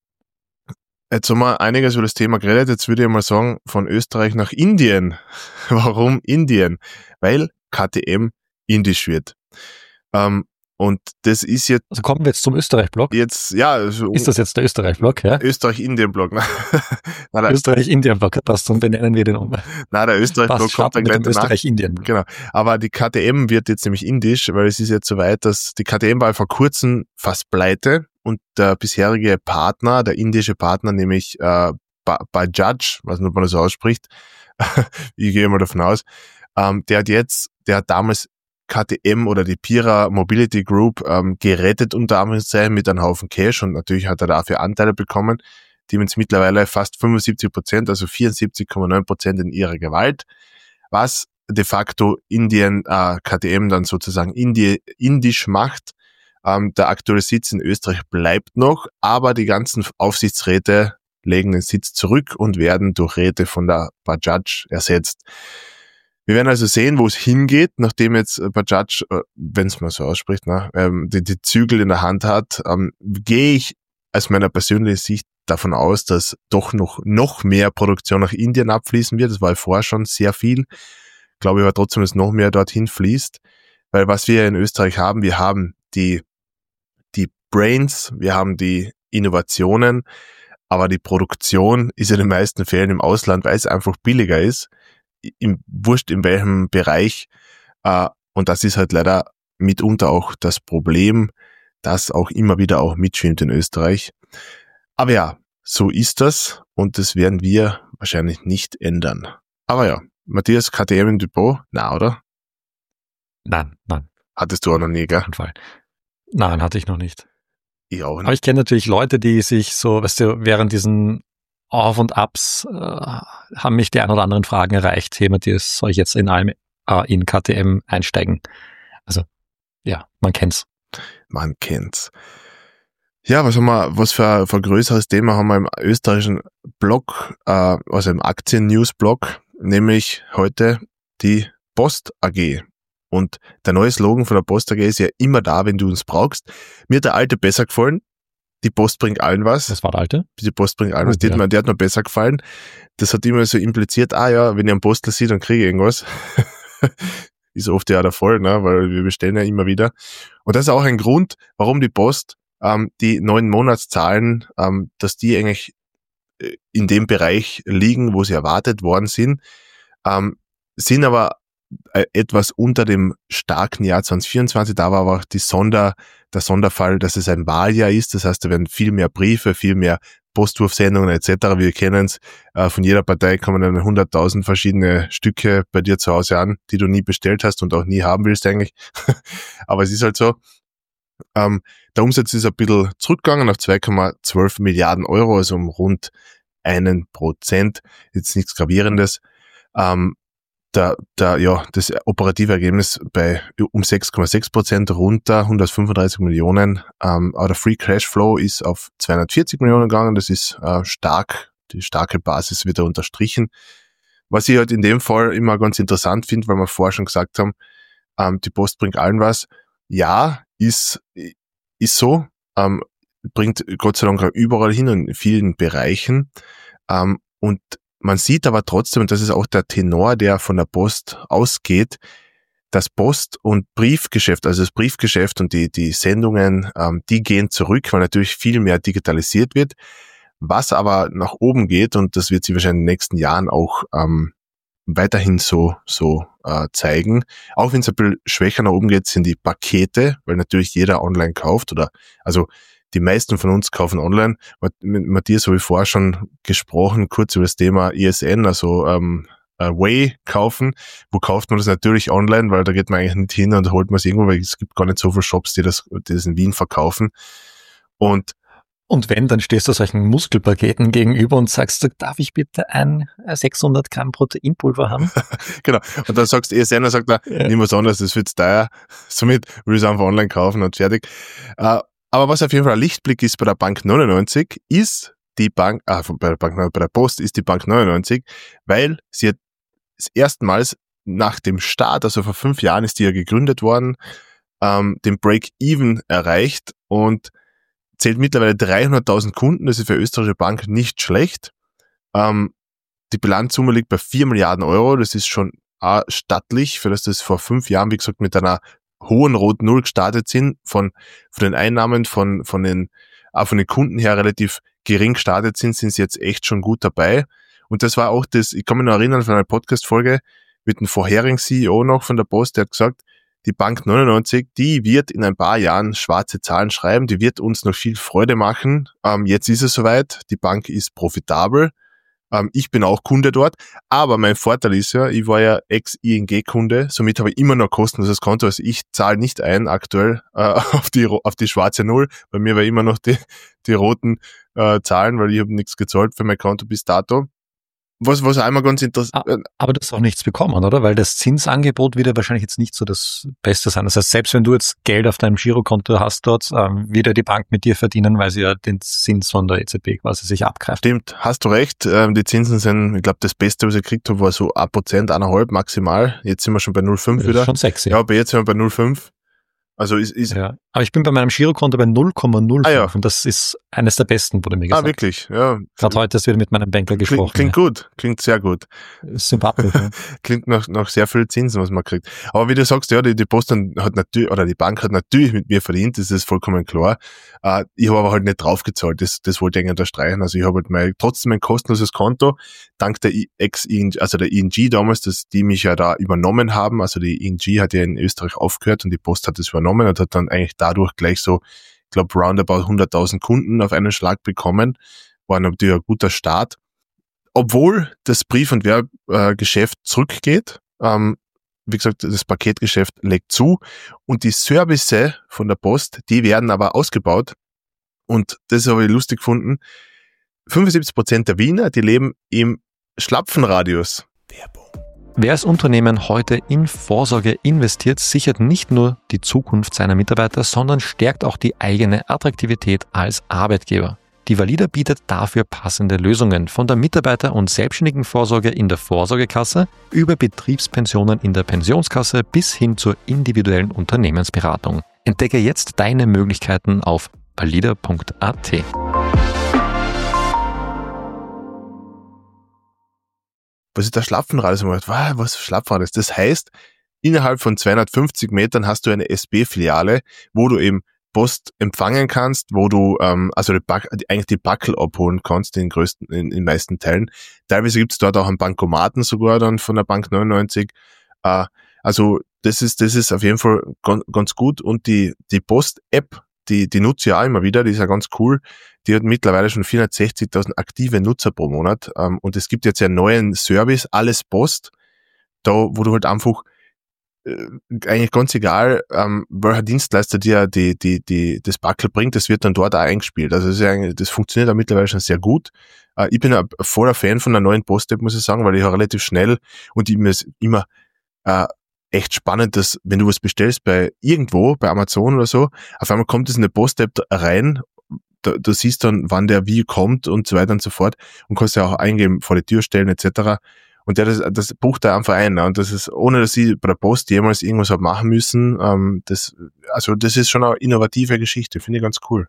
jetzt haben wir einiges über das Thema geredet. Jetzt würde ich mal sagen, von Österreich nach Indien. Warum Indien? Weil K T M indisch wird. Ähm, Und das ist jetzt... Also kommen wir jetzt zum Österreich-Block? Jetzt, ja. Also ist das jetzt der Österreich-Block, ja? Österreich-Indien-Block. Österreich-Indien-Block, passt, und benennen wir den um. Nein, der Österreich-Block kommt dann gleich danach. Österreich-Indien-Block. Genau. Aber die K T M wird jetzt nämlich indisch, weil es ist jetzt so weit, dass die K T M war vor kurzem fast pleite und der bisherige Partner, der indische Partner, nämlich äh, Bajaj, weiß nicht, ob man das so ausspricht, ich gehe mal davon aus, ähm, der hat jetzt, der hat damals K T M oder die Pira Mobility Group ähm, gerettet unter Anführungszeichen mit einem Haufen Cash und natürlich hat er dafür Anteile bekommen, die haben jetzt mittlerweile fast fünfundsiebzig Prozent, also vierundsiebzig Komma neun Prozent in ihrer Gewalt, was de facto Indien, äh, K T M dann sozusagen Indi- indisch macht. Ähm, der aktuelle Sitz in Österreich bleibt noch, aber die ganzen Aufsichtsräte legen den Sitz zurück und werden durch Räte von der Bajaj ersetzt. Wir werden also sehen, wo es hingeht, nachdem jetzt Bajaj, wenn es mal so ausspricht, ne, ähm, die, die Zügel in der Hand hat, ähm, gehe ich aus meiner persönlichen Sicht davon aus, dass doch noch noch mehr Produktion nach Indien abfließen wird. Das war ja vorher schon sehr viel. Ich glaube aber trotzdem, dass noch mehr dorthin fließt, weil was wir in Österreich haben, wir haben die die Brains, wir haben die Innovationen, aber die Produktion ist in den meisten Fällen im Ausland, weil es einfach billiger ist. Im, wurscht in welchem Bereich, äh, und das ist halt leider mitunter auch das Problem, das auch immer wieder auch mitschwimmt in Österreich. Aber ja, so ist das und das werden wir wahrscheinlich nicht ändern. Aber ja, Matthias, K T M im Depot? Na, oder? Nein, nein. Hattest du auch noch nie, gell? Fall. Nein, hatte ich noch nicht. Ich auch nicht. Aber ich kenne natürlich Leute, die sich so, weißt du, während diesen Auf und Abs äh, haben mich die ein oder anderen Fragen erreicht. Hey, Matthias, soll ich jetzt in allem äh, in K T M einsteigen? Also, ja, man kennt's. Man kennt's. Ja, was haben wir, was für, für ein größeres Thema haben wir im österreichischen Blog, äh, also im Aktien-News-Blog, nämlich heute die Post A G. Und der neue Slogan von der Post A G ist ja immer da, wenn du uns brauchst. Mir hat der alte besser gefallen. Die Post bringt allen was. Das war der alte? Die Post bringt allen was. Oh, die, ja. hat mir, die hat mir besser gefallen. Das hat immer so impliziert, ah ja, wenn ich einen Postler sehe, dann kriege ich irgendwas. Ist oft ja der Fall, ne? Weil wir bestellen ja immer wieder. Und das ist auch ein Grund, warum die Post ähm, die neun Monatszahlen, ähm, dass die eigentlich in dem Bereich liegen, wo sie erwartet worden sind, ähm, sind aber etwas unter dem starken Jahr zwanzig vierundzwanzig. Da war aber auch die Sonder, der Sonderfall, dass es ein Wahljahr ist. Das heißt, da werden viel mehr Briefe, viel mehr Postwurfsendungen et cetera. Wir kennen es, äh, von jeder Partei kommen dann hunderttausend verschiedene Stücke bei dir zu Hause an, die du nie bestellt hast und auch nie haben willst eigentlich. Aber es ist halt so. Ähm, der Umsatz ist ein bisschen zurückgegangen auf zwei Komma zwölf Milliarden Euro, also um rund einen Prozent. Jetzt nichts Gravierendes. Ähm, der, der, ja, das operative Ergebnis bei um sechs Komma sechs Prozent runter, hundertfünfunddreißig Millionen. Ähm, aber der Free Cashflow ist auf zweihundertvierzig Millionen gegangen. Das ist äh, stark. Die starke Basis wird da unterstrichen. Was ich halt in dem Fall immer ganz interessant finde, weil wir vorher schon gesagt haben, ähm, die Post bringt allen was. Ja, ist, ist so, ähm, bringt Gott sei Dank auch überall hin und in vielen Bereichen. Ähm, und man sieht aber trotzdem, und das ist auch der Tenor, der von der Post ausgeht, das Post- und Briefgeschäft, also das Briefgeschäft und die, die Sendungen, ähm, die gehen zurück, weil natürlich viel mehr digitalisiert wird. Was aber nach oben geht, und das wird sich wahrscheinlich in den nächsten Jahren auch ähm, weiterhin so so äh, zeigen. Auch wenn es ein bisschen schwächer nach oben geht, sind die Pakete, weil natürlich jeder online kauft oder also die meisten von uns kaufen online. Mit Matthias habe ich vorher schon gesprochen, kurz über das Thema I S N, also ähm, Way kaufen. Wo kauft man das? Natürlich online, weil da geht man eigentlich nicht hin und holt man es irgendwo, weil es gibt gar nicht so viele Shops, die das, die das in Wien verkaufen. Und Und wenn, dann stehst du solchen Muskelpaketen gegenüber und sagst, darf ich bitte ein sechshundert Gramm Proteinpulver haben? Genau. Und dann sagst du, E S N, dann sagt er, ja. Nimm was anderes, das wird teuer. Somit will ich es einfach online kaufen und fertig. Äh, aber was auf jeden Fall ein Lichtblick ist bei der Bank neunundneunzig, ist die Bank, ah, bei der Bank, bei der Post ist die Bank neunundneunzig, weil sie hat das erstmals nach dem Start, also vor fünf Jahren ist die ja gegründet worden, ähm, den Break-Even erreicht und zählt mittlerweile dreihunderttausend Kunden, das ist für eine österreichische Bank nicht schlecht. Ähm, die Bilanzsumme liegt bei vier Milliarden Euro, das ist schon auch stattlich, für das das vor fünf Jahren, wie gesagt, mit einer hohen roten Null gestartet sind, von, von den Einnahmen, von, von den, auch von den Kunden her relativ gering gestartet sind, sind sie jetzt echt schon gut dabei. Und das war auch das, ich kann mich noch erinnern von einer Podcast-Folge mit dem vorherigen C E O noch von der Post, der hat gesagt, die Bank neunundneunzig, die wird in ein paar Jahren schwarze Zahlen schreiben, die wird uns noch viel Freude machen. Ähm, jetzt ist es soweit, die Bank ist profitabel. Ähm, ich bin auch Kunde dort, aber mein Vorteil ist ja, ich war ja Ex-I N G-Kunde, somit habe ich immer noch kostenloses Konto, also ich zahle nicht ein aktuell äh, auf die auf die schwarze Null. Bei mir war immer noch die, die roten äh, Zahlen, weil ich habe nichts gezahlt für mein Konto bis dato. Was, was einmal ganz interessant. Aber du hast auch nichts bekommen, oder? Weil das Zinsangebot wird ja wahrscheinlich jetzt nicht so das Beste sein. Das heißt, selbst wenn du jetzt Geld auf deinem Girokonto hast dort, ähm, wird ja die Bank mit dir verdienen, weil sie ja den Zins von der E Z B quasi sich abgreift. Stimmt, hast du recht. Ähm, die Zinsen sind, ich glaube, das Beste, was ich gekriegt habe, war so ein Prozent, eineinhalb maximal. Jetzt sind wir schon bei null Komma fünf wieder. Das ist schon sexy. Ja, aber jetzt sind wir bei null Komma fünf. Also ist, ist ja. Aber ich bin bei meinem Girokonto bei null Komma null fünf ah, ja. und das ist eines der besten, wurde mir gesagt. Ah, wirklich? Ja. Gerade heute ist wieder mit meinem Banker gesprochen. Klingt, klingt ja. gut, klingt sehr gut. Sympathisch. Ja. Klingt nach, nach sehr viel Zinsen, was man kriegt. Aber wie du sagst, ja, die, die Post hat natürlich, oder die Bank hat natürlich mit mir verdient, das ist vollkommen klar. Äh, ich habe aber halt nicht draufgezahlt, das, das wollte ich eigentlich unterstreichen. Also ich habe halt mein, trotzdem ein kostenloses Konto, dank der Ex-I N G, also der I N G damals, dass die mich ja da übernommen haben. Also die I N G hat ja in Österreich aufgehört und die Post hat das übernommen und hat dann eigentlich dadurch gleich so, ich glaube, roundabout hunderttausend Kunden auf einen Schlag bekommen. War natürlich ein guter Start. Obwohl das Brief- und Werbgeschäft zurückgeht, ähm, wie gesagt, das Paketgeschäft legt zu und die Services von der Post, die werden aber ausgebaut und das habe ich lustig gefunden. fünfundsiebzig Prozent der Wiener, die leben im Schlapfenradius. Werbung. Wer als Unternehmen heute in Vorsorge investiert, sichert nicht nur die Zukunft seiner Mitarbeiter, sondern stärkt auch die eigene Attraktivität als Arbeitgeber. Die Valida bietet dafür passende Lösungen von der Mitarbeiter- und Selbstständigenvorsorge in der Vorsorgekasse über Betriebspensionen in der Pensionskasse bis hin zur individuellen Unternehmensberatung. Entdecke jetzt deine Möglichkeiten auf valida punkt a t. Was ist der Schlapfenradius? Was ist Schlapfenradius? Das heißt, innerhalb von zweihundertfünfzig Metern hast du eine S B-Filiale, wo du eben Post empfangen kannst, wo du ähm, also die Back, eigentlich die Backel abholen kannst in den größten, in, in den meisten Teilen. Teilweise gibt es dort auch einen Bankomaten sogar dann von der Bank neunundneunzig. Äh, also das ist das ist auf jeden Fall ganz, ganz gut und die die Post-App, die, die nutze ich auch immer wieder, die ist ja ganz cool. Die hat mittlerweile schon vierhundertsechzigtausend aktive Nutzer pro Monat. Ähm, und es gibt jetzt einen neuen Service, Alles Post, da, wo du halt einfach äh, eigentlich ganz egal, ähm, welcher Dienstleister dir die, die, die, das Backel bringt, das wird dann dort auch eingespielt. Also das, ist ja eigentlich, das funktioniert auch mittlerweile schon sehr gut. Äh, ich bin ein voller Fan von der neuen Post-App, muss ich sagen, weil ich auch relativ schnell und ich mir ist immer äh, echt spannend, dass wenn du was bestellst bei irgendwo, bei Amazon oder so, auf einmal kommt es in eine Post-App rein, da, du siehst dann, wann der wie kommt und so weiter und so fort und kannst ja auch eingeben, vor die Tür stellen et cetera. Und der, das, das bucht er einfach ein. Ne? Und das ist, ohne dass ich bei der Post jemals irgendwas habe machen müssen, ähm, das, also das ist schon eine innovative Geschichte, finde ich ganz cool.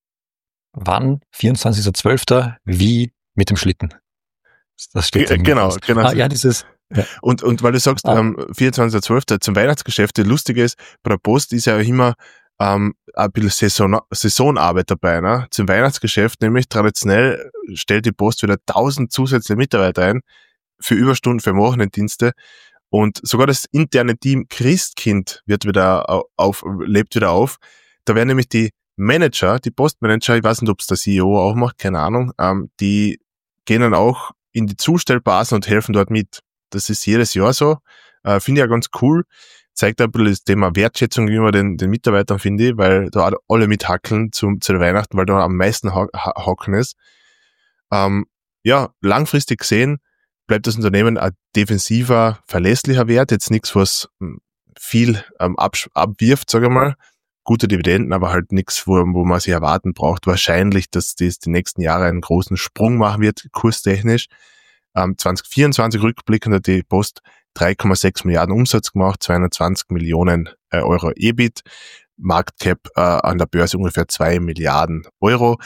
Wann? vierundzwanzigster zwölfter Wie mit dem Schlitten? Das steht G- Genau, fest. genau. Ah, ja, dieses... Ja. Und, und weil du sagst, Ah. ähm, vierundzwanzigster zwölfter zum Weihnachtsgeschäft, das Lustige ist, bei der Post ist ja immer ähm, ein bisschen Saison, Saisonarbeit dabei. Ne? Zum Weihnachtsgeschäft, nämlich traditionell stellt die Post wieder tausend zusätzliche Mitarbeiter ein für Überstunden, für Wochenenddienste. Und sogar das interne Team Christkind wird wieder auf, lebt wieder auf. Da werden nämlich die Manager, die Postmanager, ich weiß nicht, ob es der C E O auch macht, keine Ahnung, ähm, die gehen dann auch in die Zustellbasen und helfen dort mit. Das ist jedes Jahr so. Äh, finde ich ja ganz cool. Zeigt ein bisschen das Thema Wertschätzung gegenüber den, den Mitarbeitern, finde ich, weil da alle mithackeln zum, zu der Weihnachten, weil da am meisten ho- ho- hocken ist. Ähm, ja, langfristig gesehen bleibt das Unternehmen ein defensiver, verlässlicher Wert. Jetzt nichts, was viel ähm, absch- abwirft, sage ich mal. Gute Dividenden, aber halt nichts, wo, wo man sich erwarten braucht. Wahrscheinlich, dass das die nächsten Jahre einen großen Sprung machen wird, kurstechnisch. Ähm, zwanzig vierundzwanzig rückblickend hat die Post drei Komma sechs Milliarden Umsatz gemacht, zweihundertzwanzig Millionen äh, Euro E B I T, Marktcap äh, an der Börse ungefähr zwei Milliarden Euro.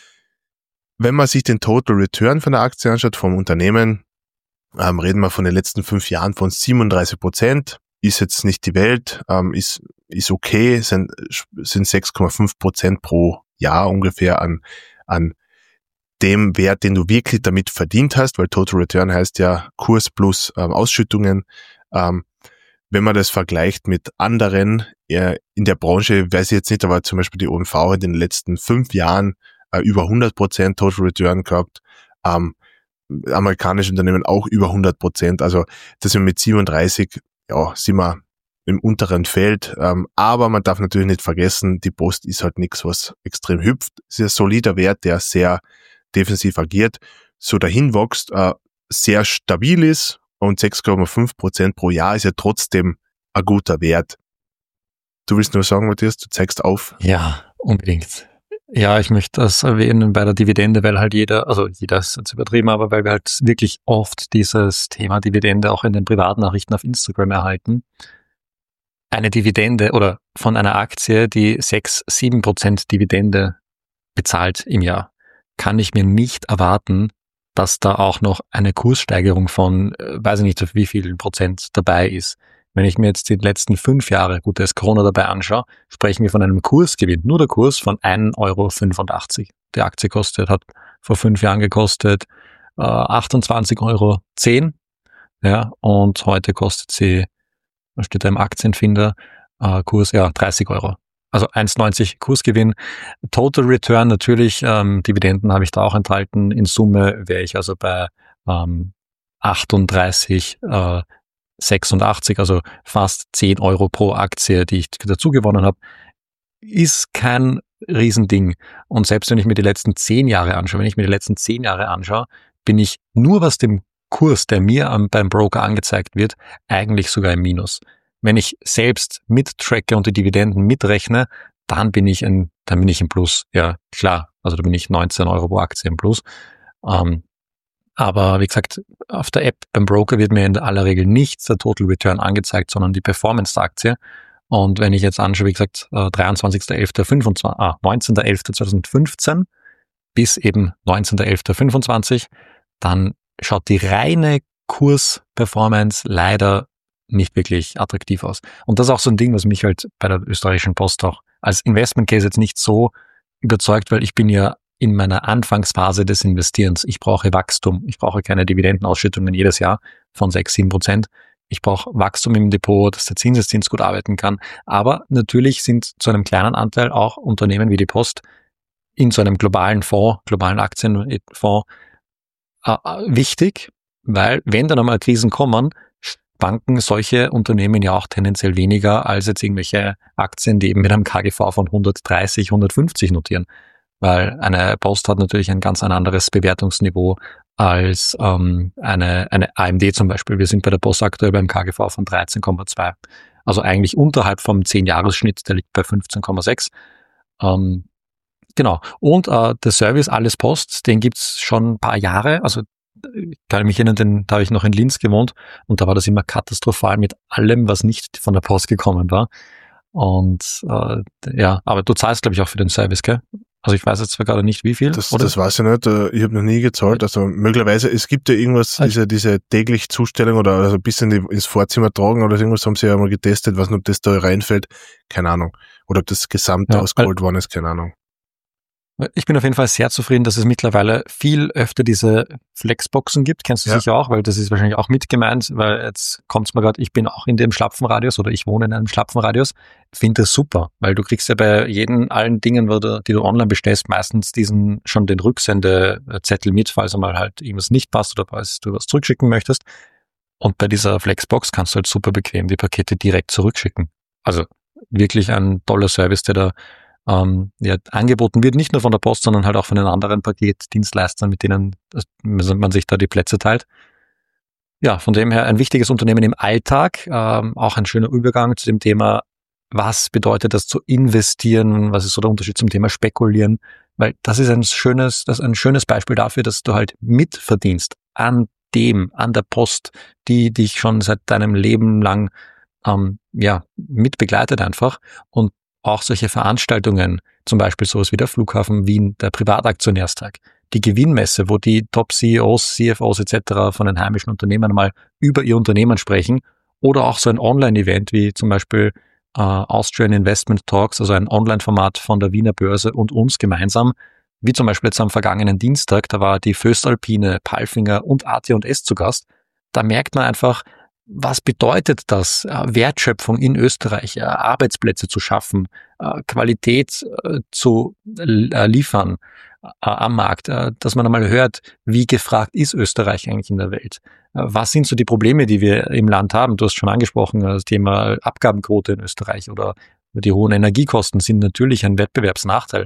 Wenn man sich den Total Return von der Aktie anschaut, vom Unternehmen, ähm, reden wir von den letzten fünf Jahren von siebenunddreißig Prozent. Ist jetzt nicht die Welt, ähm, ist ist okay, sind, sind sechs Komma fünf Prozent pro Jahr ungefähr an an dem Wert, den du wirklich damit verdient hast, weil Total Return heißt ja Kurs plus ähm, Ausschüttungen. Ähm, wenn man das vergleicht mit anderen äh, in der Branche, weiß ich jetzt nicht, aber zum Beispiel die O M V hat in den letzten fünf Jahren äh, über hundert Prozent Total Return gehabt, ähm, amerikanische Unternehmen auch über hundert Prozent, also das sind mit siebenunddreißig, ja, sind wir im unteren Feld, ähm, aber man darf natürlich nicht vergessen, die Post ist halt nichts, was extrem hüpft, es ist ein solider Wert, der sehr defensiv agiert, so dahin wächst, äh, sehr stabil ist und sechs Komma fünf Prozent pro Jahr ist ja trotzdem ein guter Wert. Du willst nur sagen, Matthias, du zeigst auf? Ja, unbedingt. Ja, ich möchte das erwähnen bei der Dividende, weil halt jeder, also jeder ist jetzt übertrieben, aber weil wir halt wirklich oft dieses Thema Dividende auch in den Privatnachrichten auf Instagram erhalten. Eine Dividende oder von einer Aktie, die sechs, sieben Prozent Dividende bezahlt im Jahr, kann ich mir nicht erwarten, dass da auch noch eine Kurssteigerung von, äh, weiß ich nicht, wie vielen Prozent dabei ist. Wenn ich mir jetzt die letzten fünf Jahre, gut, da ist Corona dabei, anschaue, sprechen wir von einem Kursgewinn, nur der Kurs von ein Euro fünfundachtzig. Die Aktie kostet, hat vor fünf Jahren gekostet äh, achtundzwanzig Euro zehn, ja, und heute kostet sie, was steht da im Aktienfinder, äh, Kurs, ja, dreißig Euro. Also eins Komma neunzig Kursgewinn. Total Return natürlich, ähm, Dividenden habe ich da auch enthalten. In Summe wäre ich also bei ähm, achtunddreißig, äh, sechsundachtzig, also fast zehn Euro pro Aktie, die ich dazu gewonnen habe. Ist kein Riesending. Und selbst wenn ich mir die letzten zehn Jahre anschaue, wenn ich mir die letzten zehn Jahre anschaue, bin ich nur was dem Kurs, der mir am, beim Broker angezeigt wird, eigentlich sogar im Minus. Wenn ich selbst mittracke und die Dividenden mitrechne, dann bin ich in, dann bin ich im Plus. Ja, klar. Also da bin ich neunzehn Euro pro Aktie im Plus. Ähm, aber wie gesagt, auf der App beim Broker wird mir in aller Regel nicht der Total Return angezeigt, sondern die Performance der Aktie. Und wenn ich jetzt anschaue, wie gesagt, dreiundzwanzigster elfter fünfundzwanzig, ah, neunzehnter elfter zweitausendfünfzehn bis eben neunzehnter elfter fünfundzwanzig, dann schaut die reine Kursperformance leider nicht wirklich attraktiv aus. Und das ist auch so ein Ding, was mich halt bei der österreichischen Post auch als Investment Case jetzt nicht so überzeugt, weil ich bin ja in meiner Anfangsphase des Investierens. Ich brauche Wachstum. Ich brauche keine Dividendenausschüttungen jedes Jahr von sechs, sieben Prozent. Ich brauche Wachstum im Depot, dass der Zinseszins gut arbeiten kann. Aber natürlich sind zu einem kleinen Anteil auch Unternehmen wie die Post in so einem globalen Fonds, globalen Aktienfonds äh, wichtig, weil wenn dann einmal Krisen kommen, banken solche Unternehmen ja auch tendenziell weniger als jetzt irgendwelche Aktien, die eben mit einem K G V von hundertdreißig, hundertfünfzig notieren. Weil eine Post hat natürlich ein ganz ein anderes Bewertungsniveau als ähm, eine, eine A M D zum Beispiel. Wir sind bei der Post aktuell beim K G V von dreizehn Komma zwei. Also eigentlich unterhalb vom zehn-Jahres-Schnitt, der liegt bei fünfzehn Komma sechs. Ähm, genau. Und äh, der Service Alles Post, den gibt's schon ein paar Jahre. Also ich kann mich erinnern, den, da habe ich noch in Linz gewohnt und da war das immer katastrophal mit allem, was nicht von der Post gekommen war. Und äh, ja, aber du zahlst, glaube ich, auch für den Service, gell? Also ich weiß jetzt zwar gerade nicht, wie viel. Das, oder? das weiß ich nicht. Ich habe noch nie gezahlt. Also möglicherweise, es gibt ja irgendwas, diese, diese täglich Zustellung oder also ein bisschen ins Vorzimmer tragen oder irgendwas haben sie ja mal getestet, weiß nicht, ob das da reinfällt. Keine Ahnung. Oder ob das Gesamte ja, ausgeholt worden ist, keine Ahnung. Ich bin auf jeden Fall sehr zufrieden, dass es mittlerweile viel öfter diese Flexboxen gibt. Kennst du ja. sicher auch, weil das ist wahrscheinlich auch mit gemeint, weil jetzt kommt's mir gerade, ich bin auch in dem Schlapfenradius oder ich wohne in einem Schlapfenradius. Finde das super, weil du kriegst ja bei jeden, allen Dingen, die du online bestellst, meistens diesen, schon den Rücksendezettel mit, falls einmal halt irgendwas nicht passt oder falls du was zurückschicken möchtest. Und bei dieser Flexbox kannst du halt super bequem die Pakete direkt zurückschicken. Also wirklich ein toller Service, der da Ähm, ja, angeboten wird, nicht nur von der Post, sondern halt auch von den anderen Paketdienstleistern, mit denen man sich da die Plätze teilt. Ja, von dem her ein wichtiges Unternehmen im Alltag, ähm, auch ein schöner Übergang zu dem Thema, was bedeutet das zu investieren, was ist so der Unterschied zum Thema Spekulieren, weil das ist ein schönes, das ist ein schönes Beispiel dafür, dass du halt mitverdienst an dem, an der Post, die dich schon seit deinem Leben lang ähm, ja, mit begleitet einfach und auch solche Veranstaltungen, zum Beispiel sowas wie der Flughafen Wien, der Privataktionärstag, die Gewinnmesse, wo die Top-C E Os, C F Os et cetera von den heimischen Unternehmen mal über ihr Unternehmen sprechen oder auch so ein Online-Event wie zum Beispiel äh, Austrian Investment Talks, also ein Online-Format von der Wiener Börse und uns gemeinsam, wie zum Beispiel jetzt am vergangenen Dienstag, da war die Föstalpine, Palfinger und A T und S zu Gast. Da merkt man einfach, was bedeutet das, Wertschöpfung in Österreich, Arbeitsplätze zu schaffen, Qualität zu liefern am Markt, dass man einmal hört, wie gefragt ist Österreich eigentlich in der Welt? Was sind so die Probleme, die wir im Land haben? Du hast schon angesprochen, das Thema Abgabenquote in Österreich oder die hohen Energiekosten sind natürlich ein Wettbewerbsnachteil.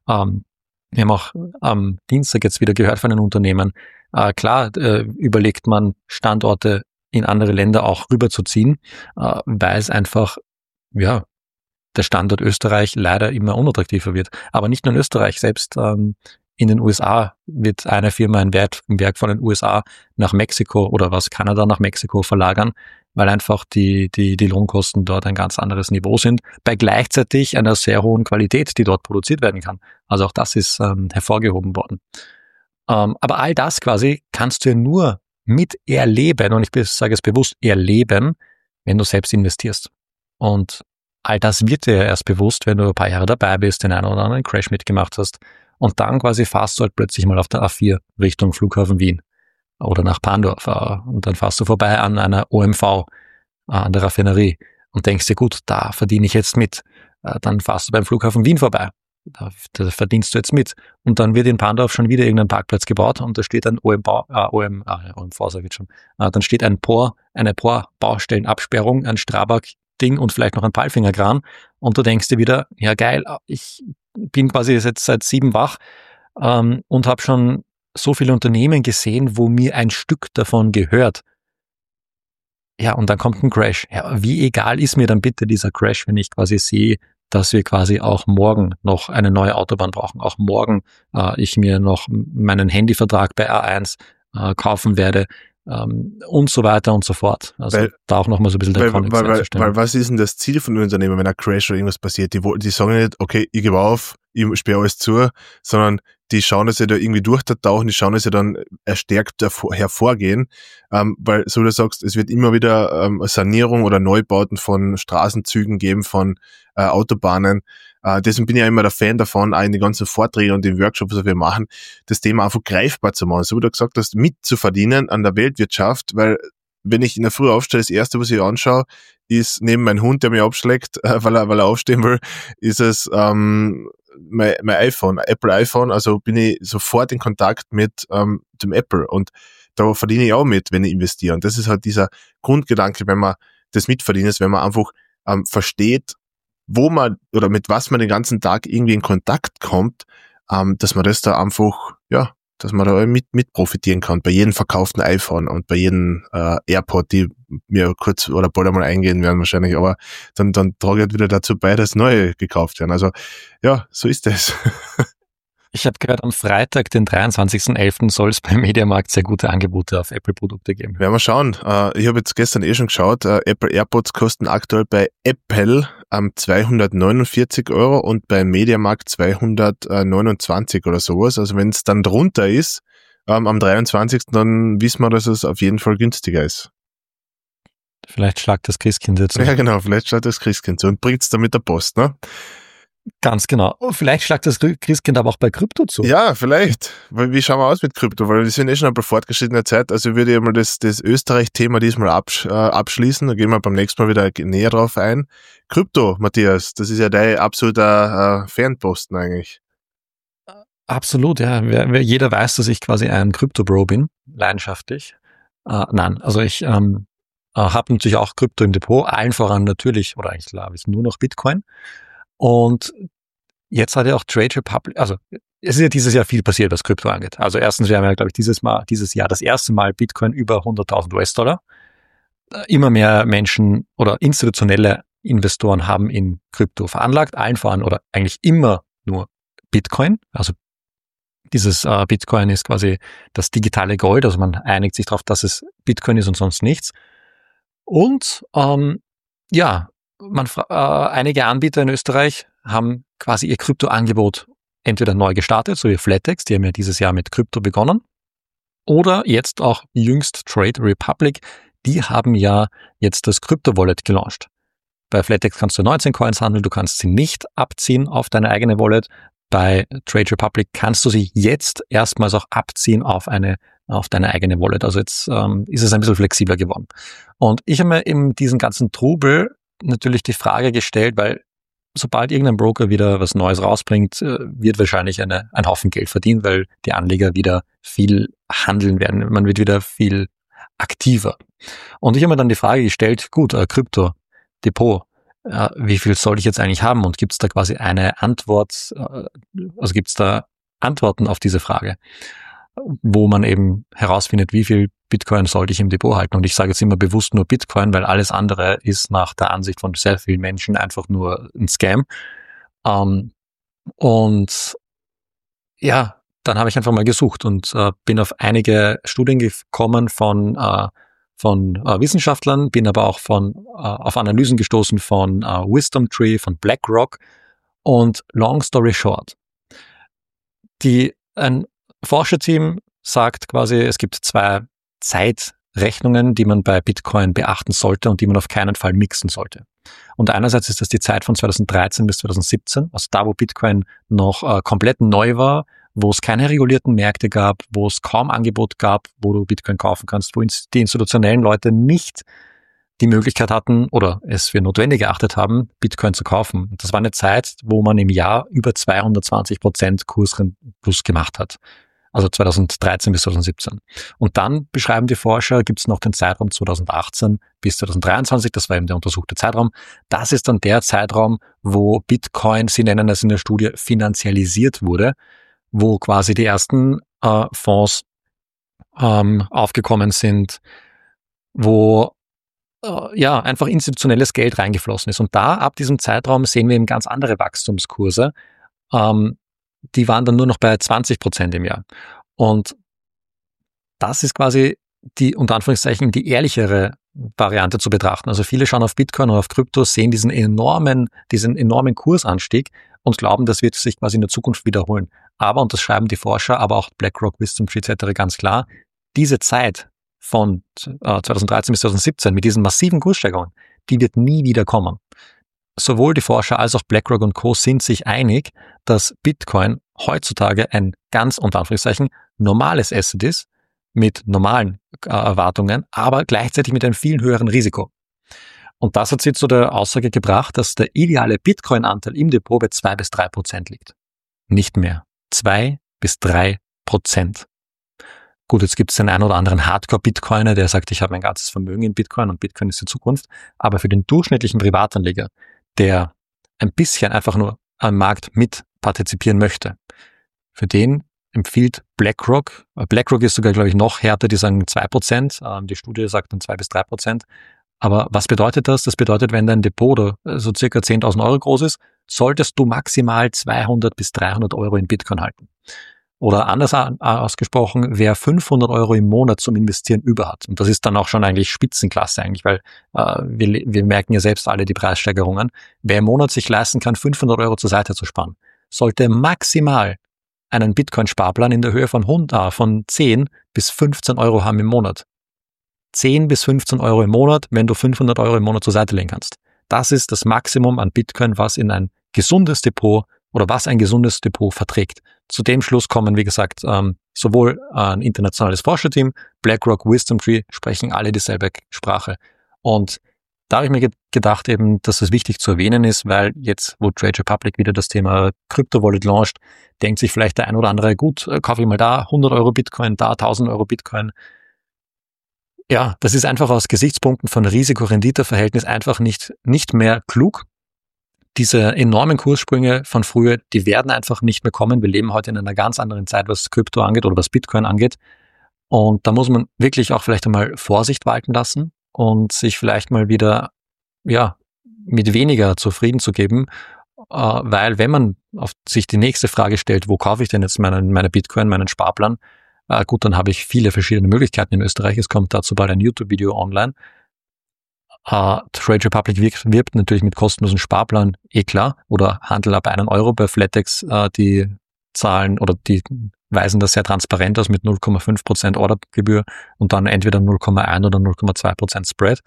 Wir haben auch am Dienstag jetzt wieder gehört von einem Unternehmen, klar überlegt man Standorte in andere Länder auch rüberzuziehen, äh, weil es einfach, ja, der Standort Österreich leider immer unattraktiver wird. Aber nicht nur in Österreich, selbst ähm, in den U S A wird eine Firma ein Werk, ein Werk von den U S A nach Mexiko oder was Kanada nach Mexiko verlagern, weil einfach die, die, die Lohnkosten dort ein ganz anderes Niveau sind, bei gleichzeitig einer sehr hohen Qualität, die dort produziert werden kann. Also auch das ist ähm, hervorgehoben worden. Ähm, aber all das quasi kannst du ja nur mit erleben, und ich sage es bewusst, erleben, wenn du selbst investierst. Und all das wird dir ja erst bewusst, wenn du ein paar Jahre dabei bist, den einen oder anderen Crash mitgemacht hast und dann quasi fährst du halt plötzlich mal auf der A vier Richtung Flughafen Wien oder nach Pandorf und dann fährst du vorbei an einer O M V, an der Raffinerie und denkst dir, gut, da verdiene ich jetzt mit. Dann fährst du beim Flughafen Wien vorbei. Da, da verdienst du jetzt mit. Und dann wird in Pandorf schon wieder irgendein Parkplatz gebaut und da steht ein O M V, äh, O M, äh, O M V sag ich schon, äh, dann steht ein P O R, eine P O R-Baustellenabsperrung, ein Strabag-Ding und vielleicht noch ein Palfinger-Kran und du denkst dir wieder, ja geil, ich bin quasi jetzt seit sieben wach ähm, und habe schon so viele Unternehmen gesehen, wo mir ein Stück davon gehört. Ja, und dann kommt ein Crash. Ja, wie egal ist mir dann bitte dieser Crash, wenn ich quasi sehe, dass wir quasi auch morgen noch eine neue Autobahn brauchen. Auch morgen äh, ich mir noch meinen Handyvertrag bei A eins äh, kaufen werde ähm, und so weiter und so fort. Also weil, da auch nochmal so ein bisschen der weil, weil, weil, weil was ist denn das Ziel von den Unternehmen, wenn ein Crash oder irgendwas passiert? Die, die sagen nicht, okay, ich gebe auf, ich sperre alles zu, sondern die schauen, dass sie da irgendwie durchtauchen, die schauen, dass sie dann erstärkt hervorgehen, ähm, weil, so wie du sagst, es wird immer wieder ähm, Sanierung oder Neubauten von Straßenzügen geben, von äh, Autobahnen. Äh, deswegen bin ich ja immer der Fan davon, auch in den ganzen Vorträgen und den Workshops, die wir machen, das Thema einfach greifbar zu machen. So wie du gesagt hast, mitzuverdienen an der Weltwirtschaft, weil wenn ich in der Früh aufstehe, das Erste, was ich anschaue, ist neben meinem Hund, der mich abschlägt, äh, weil er, weil er aufstehen will, ist es ähm, mein, mein iPhone, Apple iPhone. Also bin ich sofort in Kontakt mit ähm, dem Apple und da verdiene ich auch mit, wenn ich investiere. Und das ist halt dieser Grundgedanke, wenn man das mitverdient, wenn man einfach ähm, versteht, wo man oder mit was man den ganzen Tag irgendwie in Kontakt kommt, ähm, dass man das da einfach, ja, dass man da mit, mit profitieren kann, bei jedem verkauften iPhone und bei jedem äh, AirPod, die mir kurz oder bald einmal eingehen werden wahrscheinlich, aber dann, dann trage ich halt wieder dazu bei, dass neue gekauft werden. Also ja, so ist das. Ich habe gehört, am Freitag, den dreiundzwanzigsten elften soll es beim Mediamarkt sehr gute Angebote auf Apple-Produkte geben. Werden wir schauen. Uh, ich habe jetzt gestern eh schon geschaut, uh, Apple AirPods kosten aktuell bei Apple um, zweihundertneunundvierzig Euro und bei Mediamarkt zweihundertneunundzwanzig oder sowas. Also wenn es dann drunter ist, um, am dreiundzwanzigsten dann wissen wir, dass es auf jeden Fall günstiger ist. Vielleicht schlagt das Christkind dazu. Ja genau, vielleicht schlagt das Christkind zu und bringt es dann mit der Post, ne? Ganz genau. Vielleicht schlagt das Christkind aber auch bei Krypto zu. Ja, vielleicht. Weil, wie schauen wir aus mit Krypto? Weil wir sind eh schon ein paar fortgeschrittene Zeit. Also würde ich mal das, das Österreich-Thema diesmal absch- äh, abschließen. Da gehen wir beim nächsten Mal wieder näher drauf ein. Krypto, Matthias, das ist ja dein absoluter äh, Fanposten eigentlich. Absolut, ja. Wer, wer, jeder weiß, dass ich quasi ein Krypto-Bro bin, leidenschaftlich. Äh, nein, also ich ähm, äh, habe natürlich auch Krypto im Depot, allen voran natürlich, oder eigentlich glaube ich nur noch Bitcoin. Und jetzt hat ja auch Trade Republic, also es ist ja dieses Jahr viel passiert, was Krypto angeht. Also erstens, wir haben ja, glaube ich, dieses Mal, dieses Jahr das erste Mal Bitcoin über hunderttausend US-Dollar. Immer mehr Menschen oder institutionelle Investoren haben in Krypto veranlagt, allen voran oder eigentlich immer nur Bitcoin. Also dieses äh, Bitcoin ist quasi das digitale Gold, also man einigt sich darauf, dass es Bitcoin ist und sonst nichts. Und ähm, ja, Man, äh, einige Anbieter in Österreich haben quasi ihr Kryptoangebot entweder neu gestartet, so wie Flatex, die haben ja dieses Jahr mit Krypto begonnen, oder jetzt auch jüngst Trade Republic, die haben ja jetzt das Krypto-Wallet gelauncht. Bei Flatex kannst du neunzehn Coins handeln, du kannst sie nicht abziehen auf deine eigene Wallet. Bei Trade Republic kannst du sie jetzt erstmals auch abziehen auf eine auf deine eigene Wallet. Also jetzt ähm, ist es ein bisschen flexibler geworden. Und ich habe mir in diesem ganzen Trubel natürlich die Frage gestellt, weil sobald irgendein Broker wieder was Neues rausbringt, wird wahrscheinlich eine, ein Haufen Geld verdient, weil die Anleger wieder viel handeln werden. Man wird wieder viel aktiver. Und ich habe mir dann die Frage gestellt, gut, äh, Krypto, Depot, äh, wie viel soll ich jetzt eigentlich haben? Und gibt es da quasi eine Antwort, äh, also gibt es da Antworten auf diese Frage, wo man eben herausfindet, wie viel Bitcoin sollte ich im Depot halten. Und ich sage jetzt immer bewusst nur Bitcoin, weil alles andere ist nach der Ansicht von sehr vielen Menschen einfach nur ein Scam. Ähm, und ja, dann habe ich einfach mal gesucht und äh, bin auf einige Studien gekommen von äh, von äh, Wissenschaftlern, bin aber auch von äh, auf Analysen gestoßen von äh, Wisdom Tree, von BlackRock. Und long story short, die ein Forscherteam sagt quasi, es gibt zwei Zeitrechnungen, die man bei Bitcoin beachten sollte und die man auf keinen Fall mixen sollte. Und einerseits ist das die Zeit von zweitausenddreizehn bis zweitausendsiebzehn, also da, wo Bitcoin noch äh, komplett neu war, wo es keine regulierten Märkte gab, wo es kaum Angebot gab, wo du Bitcoin kaufen kannst, wo die institutionellen Leute nicht die Möglichkeit hatten oder es für notwendig erachtet haben, Bitcoin zu kaufen. Das war eine Zeit, wo man im Jahr über zweihundertzwanzig Prozent Kursplus gemacht hat. Also zweitausenddreizehn bis zweitausendsiebzehn. Und dann beschreiben die Forscher, gibt es noch den Zeitraum zweitausendachtzehn bis zweitausenddreiundzwanzig, das war eben der untersuchte Zeitraum. Das ist dann der Zeitraum, wo Bitcoin, sie nennen es in der Studie, finanzialisiert wurde, wo quasi die ersten äh, Fonds ähm, aufgekommen sind, wo äh, ja einfach institutionelles Geld reingeflossen ist. Und da, ab diesem Zeitraum, sehen wir eben ganz andere Wachstumskurse. Ähm, die waren dann nur noch bei zwanzig Prozent im Jahr. Und das ist quasi die, unter Anführungszeichen, die ehrlichere Variante zu betrachten. Also viele schauen auf Bitcoin und auf Krypto, sehen diesen enormen, diesen enormen Kursanstieg und glauben, das wird sich quasi in der Zukunft wiederholen. Aber, und das schreiben die Forscher, aber auch BlackRock, Wisdom Tree et cetera ganz klar, diese Zeit von äh, zweitausenddreizehn bis zweitausendsiebzehn mit diesen massiven Kurssteigerungen, die wird nie wieder kommen. Sowohl die Forscher als auch BlackRock und Co. sind sich einig, dass Bitcoin heutzutage ein ganz, unter Anführungszeichen, normales Asset ist, mit normalen äh, Erwartungen, aber gleichzeitig mit einem viel höheren Risiko. Und das hat sie zu der Aussage gebracht, dass der ideale Bitcoin-Anteil im Depot bei zwei bis drei Prozent liegt. Nicht mehr. Zwei bis drei Prozent. Gut, jetzt gibt es den einen oder anderen Hardcore-Bitcoiner, der sagt, ich habe mein ganzes Vermögen in Bitcoin und Bitcoin ist die Zukunft. Aber für den durchschnittlichen Privatanleger, der ein bisschen einfach nur am Markt mit partizipieren möchte, für den empfiehlt BlackRock, BlackRock ist sogar, glaube ich, noch härter, die sagen zwei Prozent, die Studie sagt dann zwei bis drei Prozent. Aber was bedeutet das? Das bedeutet, wenn dein Depot so circa zehntausend Euro groß ist, solltest du maximal zweihundert bis dreihundert Euro in Bitcoin halten. Oder anders ausgesprochen, wer fünfhundert Euro im Monat zum Investieren über hat. Und das ist dann auch schon eigentlich Spitzenklasse eigentlich, weil äh, wir, wir merken ja selbst alle die Preissteigerungen. Wer im Monat sich leisten kann, fünfhundert Euro zur Seite zu sparen, sollte maximal einen Bitcoin-Sparplan in der Höhe von, hundert, von zehn bis fünfzehn Euro haben im Monat. zehn bis fünfzehn Euro im Monat, wenn du fünfhundert Euro im Monat zur Seite legen kannst. Das ist das Maximum an Bitcoin, was in ein gesundes Depot oder was ein gesundes Depot verträgt. Zu dem Schluss kommen, wie gesagt, ähm, sowohl ein internationales Forscherteam, BlackRock, WisdomTree, sprechen alle dieselbe Sprache. Und da habe ich mir gedacht eben, dass es wichtig zu erwähnen ist, weil jetzt, wo Trade Republic wieder das Thema Crypto-Wallet launcht, denkt sich vielleicht der ein oder andere, gut, kaufe ich mal da hundert Euro Bitcoin, da tausend Euro Bitcoin. Ja, das ist einfach aus Gesichtspunkten von Risiko-Rendite-Verhältnis einfach nicht, nicht mehr klug. Diese enormen Kurssprünge von früher, die werden einfach nicht mehr kommen. Wir leben heute in einer ganz anderen Zeit, was Krypto angeht oder was Bitcoin angeht. Und da muss man wirklich auch vielleicht einmal Vorsicht walten lassen und sich vielleicht mal wieder, ja, mit weniger zufrieden zu geben. Äh, weil wenn man auf sich die nächste Frage stellt, wo kaufe ich denn jetzt meinen, meine Bitcoin, meinen Sparplan? Äh, gut, dann habe ich viele verschiedene Möglichkeiten in Österreich. Es kommt dazu bald ein YouTube-Video online. Uh, Trade Republic wirbt, wirbt natürlich mit kostenlosen Sparplan, eh klar, oder Handel ab einen Euro bei Flatex, uh, die zahlen oder die weisen das sehr transparent aus mit null Komma fünf Prozent Ordergebühr und dann entweder null Komma eins oder null Komma zwei Prozent Spread.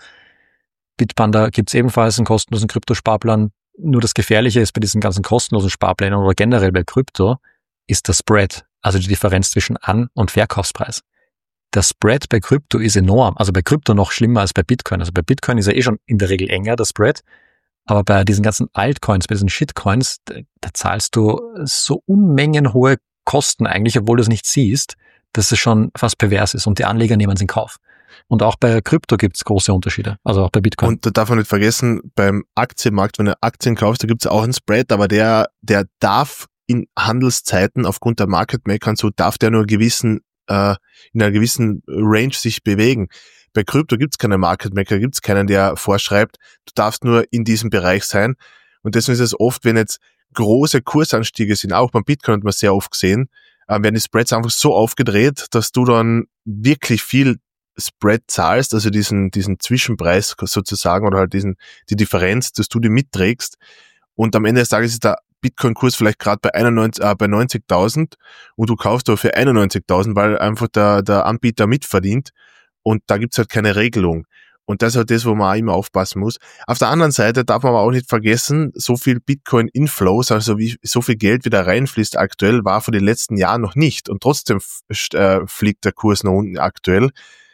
Bitpanda gibt's ebenfalls einen kostenlosen Kryptosparplan. Nur das Gefährliche ist bei diesen ganzen kostenlosen Sparplänen oder generell bei Krypto ist der Spread, also die Differenz zwischen An- und Verkaufspreis. Der Spread bei Krypto ist enorm, also bei Krypto noch schlimmer als bei Bitcoin. Also bei Bitcoin ist er eh schon in der Regel enger, der Spread. Aber bei diesen ganzen Altcoins, bei diesen Shitcoins, da, da zahlst du so Unmengen hohe Kosten eigentlich, obwohl du es nicht siehst, dass es schon fast pervers ist und die Anleger nehmen es in Kauf. Und auch bei Krypto gibt es große Unterschiede, also auch bei Bitcoin. Und da darf man nicht vergessen, beim Aktienmarkt, wenn du Aktien kaufst, da gibt es auch einen Spread, aber der, der darf in Handelszeiten aufgrund der Market Maker und so, darf der nur gewissen in einer gewissen Range sich bewegen. Bei Krypto gibt es keine Market Maker, gibt es keinen, der vorschreibt, du darfst nur in diesem Bereich sein. Und deswegen ist es oft, wenn jetzt große Kursanstiege sind, auch beim Bitcoin hat man sehr oft gesehen, äh, werden die Spreads einfach so aufgedreht, dass du dann wirklich viel Spread zahlst, also diesen diesen Zwischenpreis sozusagen oder halt diesen die Differenz, dass du die mitträgst. Und am Ende des Tages ist der Bitcoin-Kurs vielleicht gerade bei einundneunzig, äh, bei neunzigtausend und du kaufst aber für einundneunzigtausend, weil einfach der, der Anbieter mitverdient und da gibt's halt keine Regelung. Und das ist halt das, wo man auch immer aufpassen muss. Auf der anderen Seite darf man aber auch nicht vergessen, so viel Bitcoin-Inflows, also wie so viel Geld, wie da reinfließt aktuell, war vor den letzten Jahren noch nicht und trotzdem äh, fliegt der Kurs nach unten aktuell.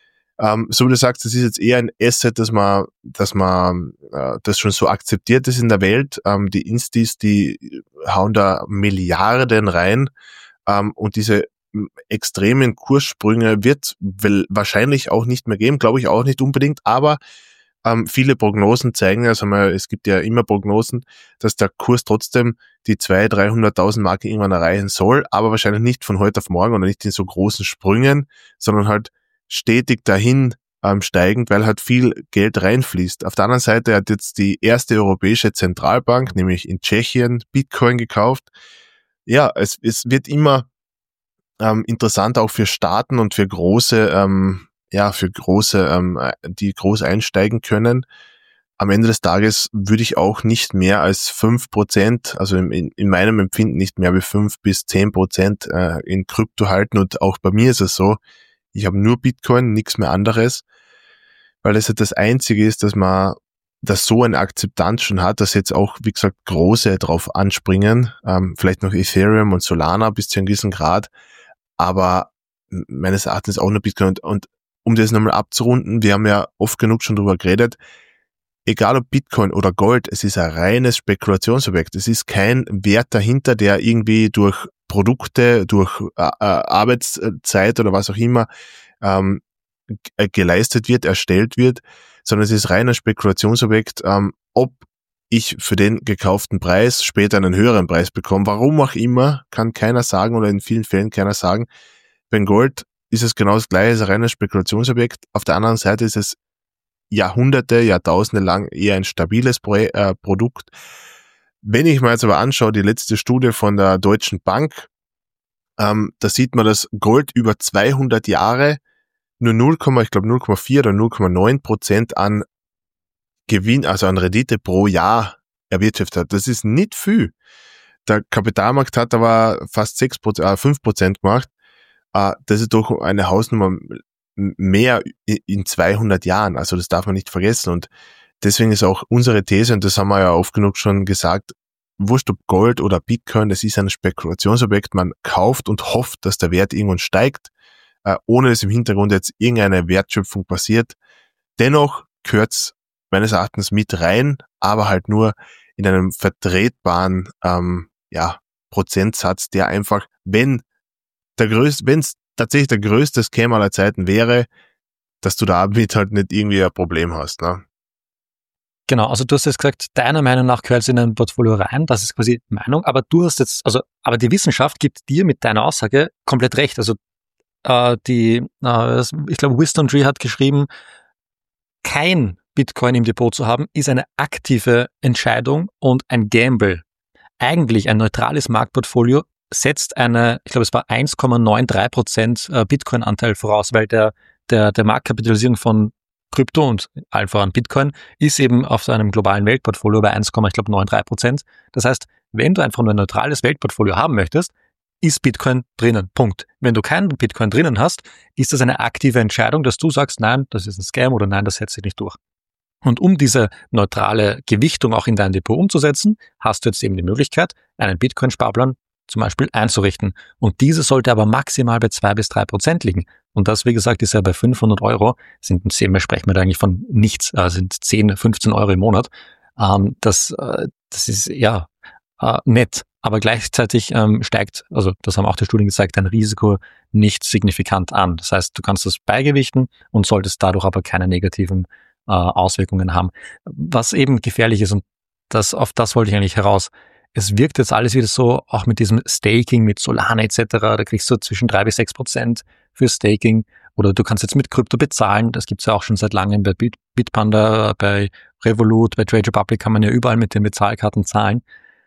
Ähm, so wie du sagst, das ist jetzt eher ein Asset, dass man, dass man, äh, das schon so akzeptiert ist in der Welt. Ähm, die Instis, die hauen da Milliarden rein, ähm, und diese extremen Kurssprünge wird wahrscheinlich auch nicht mehr geben, glaube ich auch nicht unbedingt, aber ähm, viele Prognosen zeigen, also man, es gibt ja immer Prognosen, dass der Kurs trotzdem die zweihunderttausend, dreihunderttausend Marke irgendwann erreichen soll, aber wahrscheinlich nicht von heute auf morgen oder nicht in so großen Sprüngen, sondern halt stetig dahin ähm, steigend, weil halt viel Geld reinfließt. Auf der anderen Seite hat jetzt die erste europäische Zentralbank, nämlich in Tschechien, Bitcoin gekauft. Ja, es, es wird immer ähm, interessanter auch für Staaten und für große, ähm, ja, für große, ähm, die groß einsteigen können. Am Ende des Tages würde ich auch nicht mehr als fünf Prozent, also in, in meinem Empfinden nicht mehr wie fünf bis zehn Prozent äh, in Krypto halten. Und auch bei mir ist es so, ich habe nur Bitcoin, nichts mehr anderes, weil es halt das Einzige ist, dass man das so eine Akzeptanz schon hat, dass jetzt auch, wie gesagt, große drauf anspringen, ähm, vielleicht noch Ethereum und Solana bis zu einem gewissen Grad, aber meines Erachtens auch nur Bitcoin. Und, und um das nochmal abzurunden, wir haben ja oft genug schon drüber geredet, egal ob Bitcoin oder Gold, es ist ein reines Spekulationsobjekt. Es ist kein Wert dahinter, der irgendwie durch Produkte, durch äh, Arbeitszeit oder was auch immer ähm, g- geleistet wird, erstellt wird, sondern es ist rein ein Spekulationsobjekt, ähm, ob ich für den gekauften Preis später einen höheren Preis bekomme. Warum auch immer, kann keiner sagen oder in vielen Fällen keiner sagen. Beim Gold ist es genau das gleiche, es ist ein reines Spekulationsobjekt. Auf der anderen Seite ist es Jahrhunderte, Jahrtausende lang eher ein stabiles Pro- äh, Produkt. Wenn ich mir jetzt aber anschaue, die letzte Studie von der Deutschen Bank, ähm, da sieht man, dass Gold über zweihundert Jahre nur null, ich glaube null Komma vier oder null Komma neun Prozent an Gewinn, also an Rendite pro Jahr erwirtschaftet hat. Das ist nicht viel. Der Kapitalmarkt hat aber fast sechs Prozent, äh, fünf Prozent gemacht. Äh, das ist doch eine Hausnummer mehr in zweihundert Jahren. Also das darf man nicht vergessen. Und deswegen ist auch unsere These, und das haben wir ja oft genug schon gesagt, wurscht ob Gold oder Bitcoin, das ist ein Spekulationsobjekt. Man kauft und hofft, dass der Wert irgendwann steigt, äh, ohne dass im Hintergrund jetzt irgendeine Wertschöpfung passiert. Dennoch gehört's meines Erachtens mit rein, aber halt nur in einem vertretbaren ähm, ja, Prozentsatz, der einfach, wenn der größte, wenn es tatsächlich der größte Scam aller Zeiten wäre, dass du damit halt nicht irgendwie ein Problem hast, ne? Genau, also du hast jetzt gesagt, deiner Meinung nach gehört es in ein Portfolio rein, das ist quasi Meinung, aber du hast jetzt, also, aber die Wissenschaft gibt dir mit deiner Aussage komplett recht. Also äh, die, äh, ich glaube, Wisdom Tree hat geschrieben, kein Bitcoin im Depot zu haben, ist eine aktive Entscheidung und ein Gamble. Eigentlich ein neutrales Marktportfolio setzt eine, ich glaube, es war eins Komma neununddreißig Prozent Bitcoin-Anteil voraus, weil der, der, der Marktkapitalisierung von Krypto und allen voran Bitcoin ist eben auf so einem globalen Weltportfolio bei eins Komma neununddreißig Prozent. Das heißt, wenn du einfach nur ein neutrales Weltportfolio haben möchtest, ist Bitcoin drinnen. Punkt. Wenn du keinen Bitcoin drinnen hast, ist das eine aktive Entscheidung, dass du sagst, nein, das ist ein Scam oder nein, das setze ich nicht durch. Und um diese neutrale Gewichtung auch in dein Depot umzusetzen, hast du jetzt eben die Möglichkeit, einen Bitcoin-Sparplan zum Beispiel einzurichten. Und diese sollte aber maximal bei zwei bis drei Prozent liegen. Und das, wie gesagt, ist ja bei fünfhundert Euro, sind, wir sprechen wir da eigentlich von nichts, äh, sind zehn, fünfzehn Euro im Monat. Ähm, das, äh, das ist, ja, äh, nett. Aber gleichzeitig ähm, steigt, also das haben auch die Studien gezeigt, dein Risiko nicht signifikant an. Das heißt, du kannst das beigewichten und solltest dadurch aber keine negativen äh, Auswirkungen haben. Was eben gefährlich ist, und das, auf das wollte ich eigentlich heraus, es wirkt jetzt alles wieder so, auch mit diesem Staking, mit Solana et cetera, da kriegst du zwischen drei bis sechs Prozent für Staking oder du kannst jetzt mit Krypto bezahlen, das gibt's ja auch schon seit langem bei Bit, Bitpanda, bei Revolut, bei Trade Republic kann man ja überall mit den Bezahlkarten zahlen.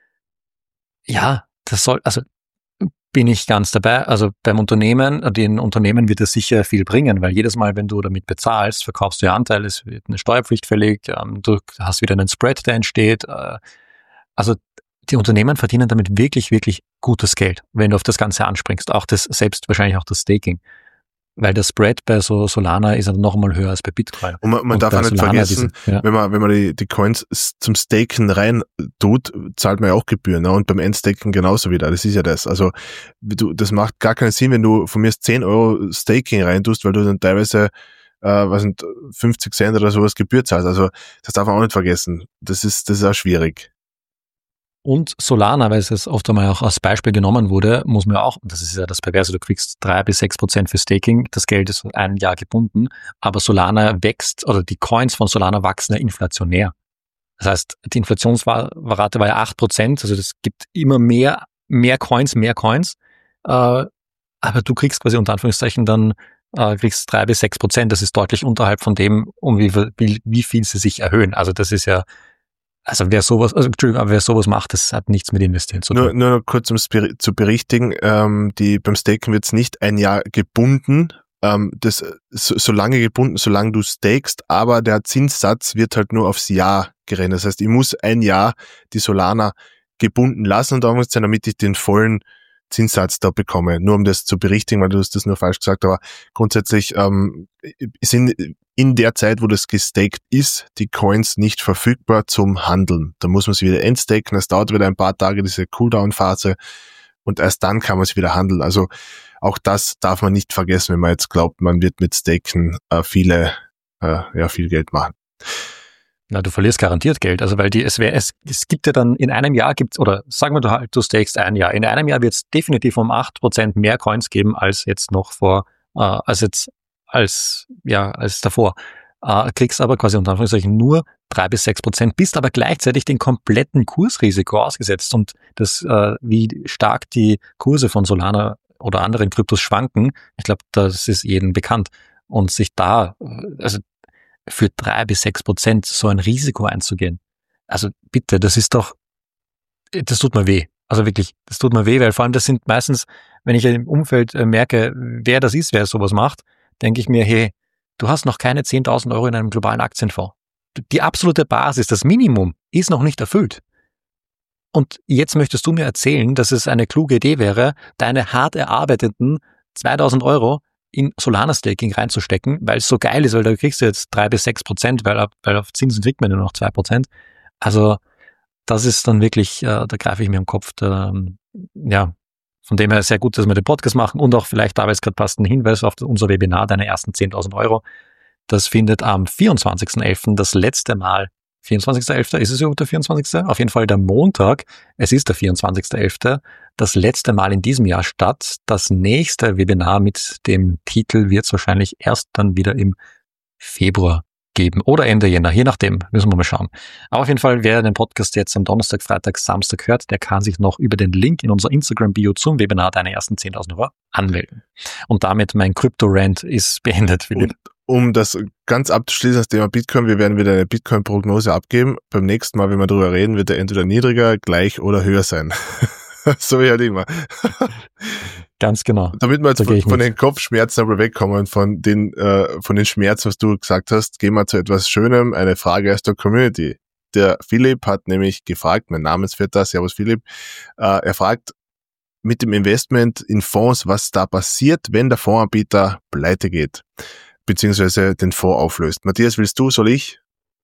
Ja, das soll, also bin ich ganz dabei. Also beim Unternehmen, den Unternehmen wird das sicher viel bringen, weil jedes Mal, wenn du damit bezahlst, verkaufst du ja Anteile, es wird eine Steuerpflicht fällig, du hast wieder einen Spread, der entsteht. Also die Unternehmen verdienen damit wirklich, wirklich gutes Geld, wenn du auf das Ganze anspringst. Auch das, selbst wahrscheinlich auch das Staking. Weil der Spread bei so Solana ist noch einmal höher als bei Bitcoin. Und man, man und darf auch nicht Solana vergessen, diese, ja. wenn man, wenn man die, die Coins zum Staken rein tut, zahlt man ja auch Gebühren, ne? Und beim Endstaken genauso wieder. Das ist ja das. Also, du, das macht gar keinen Sinn, wenn du von mir zehn Euro Staking rein tust, weil du dann teilweise, äh, was sind, fünfzig Cent oder sowas Gebühr zahlst. Also, das darf man auch nicht vergessen. Das ist, das ist auch schwierig. Und Solana, weil es jetzt oft einmal auch als Beispiel genommen wurde, muss man auch, das ist ja das Perverse, du kriegst drei bis sechs Prozent für Staking, das Geld ist ein Jahr gebunden, aber Solana wächst, oder die Coins von Solana wachsen ja inflationär. Das heißt, die Inflationsrate war ja acht Prozent, also das gibt immer mehr, mehr Coins, mehr Coins, äh, aber du kriegst quasi unter Anführungszeichen dann, äh, kriegst drei bis sechs Prozent, das ist deutlich unterhalb von dem, um wie, wie, wie viel sie sich erhöhen. Also das ist ja, Also wer sowas, also Entschuldigung, aber wer sowas macht, das hat nichts mit Investieren zu tun. Nur, nur noch kurz um es zu berichtigen, ähm, die, beim Staken wird es nicht ein Jahr gebunden, ähm, das so, so lange gebunden, solange du stakest, aber der Zinssatz wird halt nur aufs Jahr gerechnet. Das heißt, ich muss ein Jahr die Solana gebunden lassen und dann damit ich den vollen Zinssatz da bekomme. Nur um das zu berichtigen, weil du hast das nur falsch gesagt, aber grundsätzlich ähm, sind in der Zeit, wo das gestaked ist, die Coins nicht verfügbar zum Handeln. Da muss man sie wieder entstaken, es dauert wieder ein paar Tage, diese Cooldown-Phase, und erst dann kann man es wieder handeln. Also auch das darf man nicht vergessen, wenn man jetzt glaubt, man wird mit Staken äh, viele, äh, ja, viel Geld machen. Na, du verlierst garantiert Geld. Also weil die, es wäre, es, es gibt ja dann in einem Jahr gibt's, oder sagen wir du halt, du stakest ein Jahr. In einem Jahr wird es definitiv um acht Prozent mehr Coins geben als jetzt noch vor, äh, als jetzt, als, ja, als davor. Äh, kriegst aber quasi unter Anführungszeichen nur drei bis sechs Prozent, bist aber gleichzeitig den kompletten Kursrisiko ausgesetzt und das, äh, wie stark die Kurse von Solana oder anderen Kryptos schwanken, ich glaube, das ist jedem bekannt. Und sich da, also für drei bis sechs Prozent so ein Risiko einzugehen. Also bitte, das ist doch, das tut mir weh. Also wirklich, das tut mir weh, weil vor allem das sind meistens, wenn ich im Umfeld merke, wer das ist, wer sowas macht, denke ich mir, hey, du hast noch keine zehntausend Euro in einem globalen Aktienfonds. Die absolute Basis, das Minimum, ist noch nicht erfüllt. Und jetzt möchtest du mir erzählen, dass es eine kluge Idee wäre, deine hart erarbeiteten zweitausend Euro in Solana-Staking reinzustecken, weil es so geil ist, weil da kriegst du jetzt drei bis sechs Prozent, weil, weil auf Zinsen kriegt man nur noch zwei Prozent. Also das ist dann wirklich, äh, da greife ich mir am Kopf. Da, ja, von dem her sehr gut, dass wir den Podcast machen und auch vielleicht, da weil es gerade passt, ein Hinweis auf unser Webinar, deine ersten zehntausend Euro. Das findet am vierundzwanzigsten elften das letzte Mal, vierundzwanzigsten elften ist es überhaupt der vierundzwanzigste Auf jeden Fall der Montag, es ist der vierundzwanzigsten elften das letzte Mal in diesem Jahr statt. Das nächste Webinar mit dem Titel wird es wahrscheinlich erst dann wieder im Februar geben oder Ende Jänner, je nachdem, müssen wir mal schauen. Aber auf jeden Fall, wer den Podcast jetzt am Donnerstag, Freitag, Samstag hört, der kann sich noch über den Link in unser Instagram-Bio zum Webinar deine ersten zehntausend Euro anmelden. Und damit mein Krypto-Rant ist beendet, Philipp. Und um das ganz abzuschließen, das Thema Bitcoin, wir werden wieder eine Bitcoin-Prognose abgeben. Beim nächsten Mal, wenn wir darüber reden, wird er entweder niedriger, gleich oder höher sein. So wie halt immer. Ganz genau. Damit wir jetzt von, von den Kopfschmerzen aber wegkommen, von den, äh, von den Schmerzen, was du gesagt hast, gehen wir zu etwas Schönem, eine Frage aus der Community. Der Philipp hat nämlich gefragt, mein Namensvetter, servus Philipp, äh, er fragt mit dem Investment in Fonds, was da passiert, wenn der Fondsanbieter pleite geht, beziehungsweise den Fonds auflöst. Matthias, willst du, soll ich?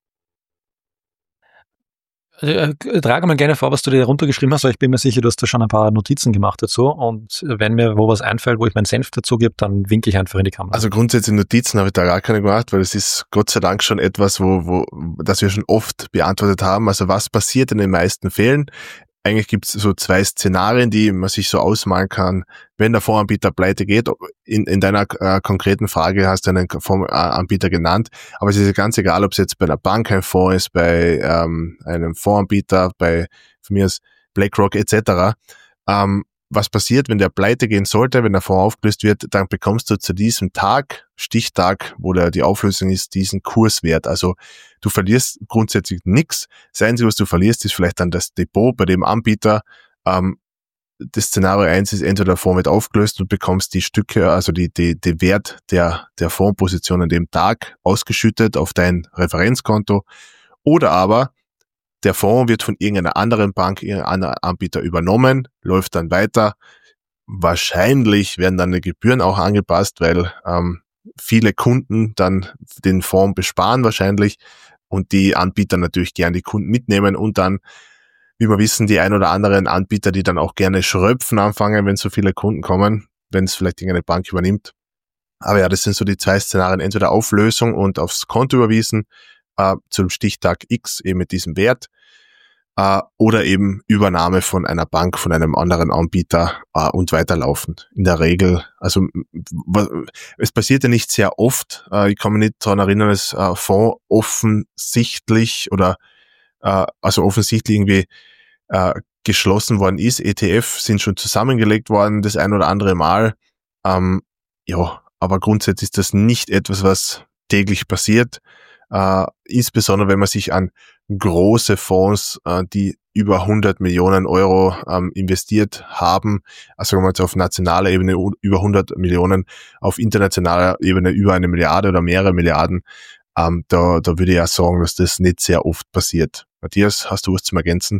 Äh, trage mal gerne vor, was du dir runtergeschrieben hast, weil ich bin mir sicher, du hast da schon ein paar Notizen gemacht dazu und wenn mir wo was einfällt, wo ich meinen Senf dazu gebe, dann winke ich einfach in die Kamera. Also grundsätzlich Notizen habe ich da gar keine gemacht, weil es ist Gott sei Dank schon etwas, wo, wo, das wir schon oft beantwortet haben. Also was passiert in den meisten Fällen? Eigentlich gibt es so zwei Szenarien, die man sich so ausmalen kann, wenn der Fondsanbieter pleite geht. In, in deiner äh, konkreten Frage hast du einen Fondsanbieter genannt, aber es ist ja ganz egal, ob es jetzt bei einer Bank ein Fonds ist, bei ähm, einem Fondsanbieter, bei von mir aus BlackRock et cetera. Ähm, was passiert, wenn der pleite gehen sollte, wenn der Fonds aufgelöst wird, dann bekommst du zu diesem Tag, Stichtag, wo der, die Auflösung ist, diesen Kurswert. Also du verlierst grundsätzlich nichts. Das Einzige, was du verlierst, ist vielleicht dann das Depot bei dem Anbieter. Ähm, das Szenario eins ist, entweder der Fonds wird aufgelöst und bekommst die Stücke, also die, die, die Wert der, der Fondsposition an dem Tag ausgeschüttet auf dein Referenzkonto. Oder aber der Fonds wird von irgendeiner anderen Bank, irgendeinem anderen Anbieter übernommen, läuft dann weiter. Wahrscheinlich werden dann die Gebühren auch angepasst, weil ähm, viele Kunden dann den Fonds besparen wahrscheinlich und die Anbieter natürlich gern die Kunden mitnehmen und dann, wie wir wissen, die ein oder anderen Anbieter, die dann auch gerne schröpfen anfangen, wenn so viele Kunden kommen, wenn es vielleicht irgendeine Bank übernimmt. Aber ja, das sind so die zwei Szenarien, entweder Auflösung und aufs Konto überwiesen, äh, zum Stichtag X eben mit diesem Wert, äh, oder eben Übernahme von einer Bank, von einem anderen Anbieter äh, und weiterlaufend. In der Regel, also w- es passiert ja nicht sehr oft, äh, ich kann mich nicht daran erinnern, dass äh, Fonds offensichtlich oder äh, also offensichtlich irgendwie äh, geschlossen worden ist. E T F sind schon zusammengelegt worden, das ein oder andere Mal. Ähm, ja, aber grundsätzlich ist das nicht etwas, was täglich passiert. Äh, insbesondere wenn man sich an große Fonds, äh, die über hundert Millionen Euro ähm, investiert haben, also sagen wir jetzt auf nationaler Ebene über hundert Millionen, auf internationaler Ebene über eine Milliarde oder mehrere Milliarden, ähm, da, da würde ich ja sagen, dass das nicht sehr oft passiert. Matthias, hast du was zum Ergänzen?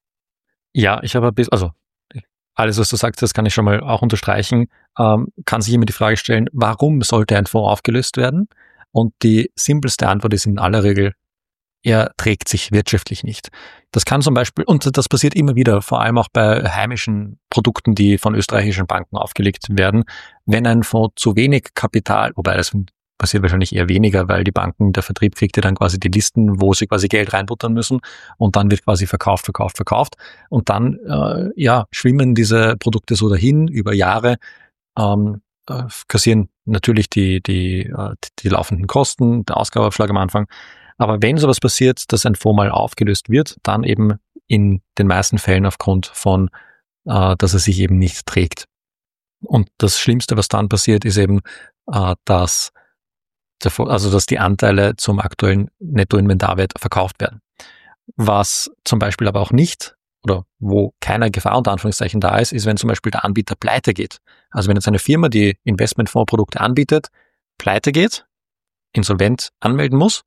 Ja, ich habe ein bisschen, also alles, was du sagst, das kann ich schon mal auch unterstreichen, ähm, kann sich immer die Frage stellen, warum sollte ein Fonds aufgelöst werden? Und die simpelste Antwort ist in aller Regel er trägt sich wirtschaftlich nicht. Das kann zum Beispiel, und das passiert immer wieder, vor allem auch bei heimischen Produkten, die von österreichischen Banken aufgelegt werden, wenn ein Fonds zu wenig Kapital, wobei das passiert wahrscheinlich eher weniger, weil die Banken, der Vertrieb kriegt ja dann quasi die Listen, wo sie quasi Geld reinbuttern müssen und dann wird quasi verkauft, verkauft, verkauft und dann äh, ja schwimmen diese Produkte so dahin über Jahre, ähm, äh, kassieren natürlich die, die, äh, die laufenden Kosten, der Ausgabeaufschlag am Anfang. Aber wenn sowas passiert, dass ein Fonds mal aufgelöst wird, dann eben in den meisten Fällen aufgrund von, äh, dass er sich eben nicht trägt. Und das Schlimmste, was dann passiert, ist eben, äh, dass also dass die Anteile zum aktuellen Nettoinventarwert verkauft werden. Was zum Beispiel aber auch nicht, oder wo keine Gefahr unter Anführungszeichen da ist, ist, wenn zum Beispiel der Anbieter pleite geht. Also wenn jetzt eine Firma, die Investmentfondsprodukte anbietet, pleite geht, insolvent anmelden muss,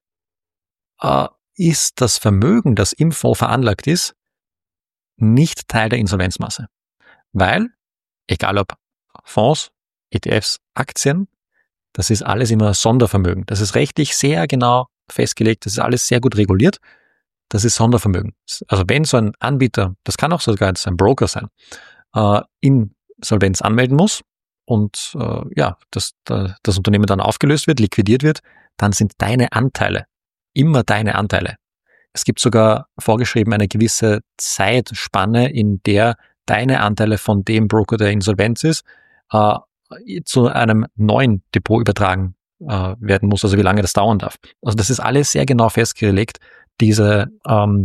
äh, ist das Vermögen, das im Fonds veranlagt ist, nicht Teil der Insolvenzmasse. Weil, egal ob Fonds, E T Fs, Aktien, das ist alles immer Sondervermögen. Das ist rechtlich sehr genau festgelegt. Das ist alles sehr gut reguliert. Das ist Sondervermögen. Also wenn so ein Anbieter, das kann auch sogar jetzt ein Broker sein, äh, Insolvenz anmelden muss und äh, ja, das, das Unternehmen dann aufgelöst wird, liquidiert wird, dann sind deine Anteile immer deine Anteile. Es gibt sogar vorgeschrieben eine gewisse Zeitspanne, in der deine Anteile von dem Broker, der insolvenz ist, äh, zu einem neuen Depot übertragen äh, werden muss, also wie lange das dauern darf. Also das ist alles sehr genau festgelegt. Diese, ähm,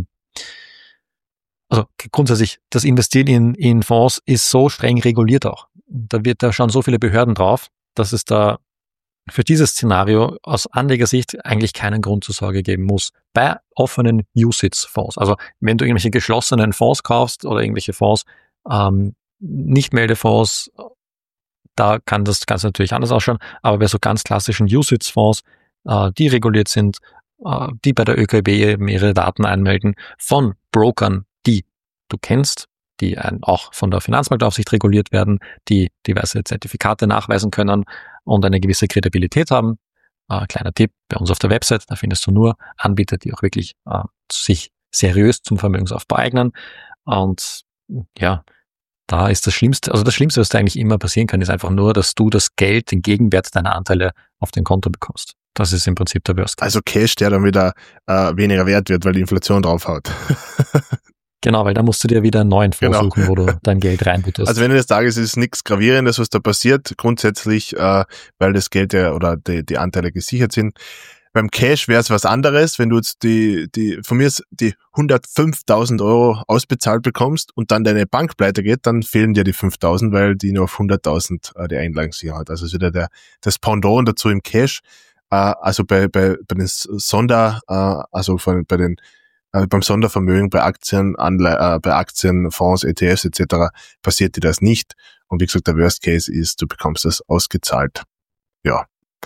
also grundsätzlich, das Investieren in, in Fonds ist so streng reguliert auch. Da wird da schon so viele Behörden drauf, dass es da für dieses Szenario aus Anlegersicht eigentlich keinen Grund zur Sorge geben muss. Bei offenen U S I T-Fonds, also wenn du irgendwelche geschlossenen Fonds kaufst oder irgendwelche Fonds, ähm, Nicht-Meldefonds, da kann das Ganze natürlich anders ausschauen, aber bei so ganz klassischen U S I T-Fonds, äh, die reguliert sind, äh, die bei der Ö K B eben ihre Daten einmelden, von Brokern, die du kennst, die ein, auch von der Finanzmarktaufsicht reguliert werden, die diverse Zertifikate nachweisen können und eine gewisse Kredibilität haben. Äh, kleiner Tipp, bei uns auf der Website, da findest du nur Anbieter, die auch wirklich äh, sich seriös zum Vermögensaufbau eignen. Und ja, da ist das Schlimmste, also das Schlimmste, was da eigentlich immer passieren kann, ist einfach nur, dass du das Geld, den Gegenwert deiner Anteile auf dein Konto bekommst. Das ist im Prinzip der Worst Case. Also Cash, der dann wieder äh, weniger wert wird, weil die Inflation draufhaut. Genau, weil da musst du dir wieder einen neuen Fonds suchen, genau, wo du dein Geld reinbutterst. Also wenn du das Tages ist nichts Gravierendes, was da passiert, grundsätzlich, äh, weil das Geld ja oder die, die Anteile gesichert sind. Beim Cash wäre es was anderes, wenn du jetzt die, die, von mir die hundertfünftausend Euro ausbezahlt bekommst und dann deine Bank pleite geht, dann fehlen dir die fünftausend, weil die nur auf hunderttausend äh, die Einlagensicherung hat. Also ist wieder der, das Pendant dazu im Cash. Äh, also bei, bei, bei den Sonder, äh, also von, bei den, äh, beim Sondervermögen, bei Aktien, Anle- äh, bei Aktien, Fonds, E T Fs et cetera passiert dir das nicht. Und wie gesagt, der Worst Case ist, du bekommst das ausgezahlt. Ja.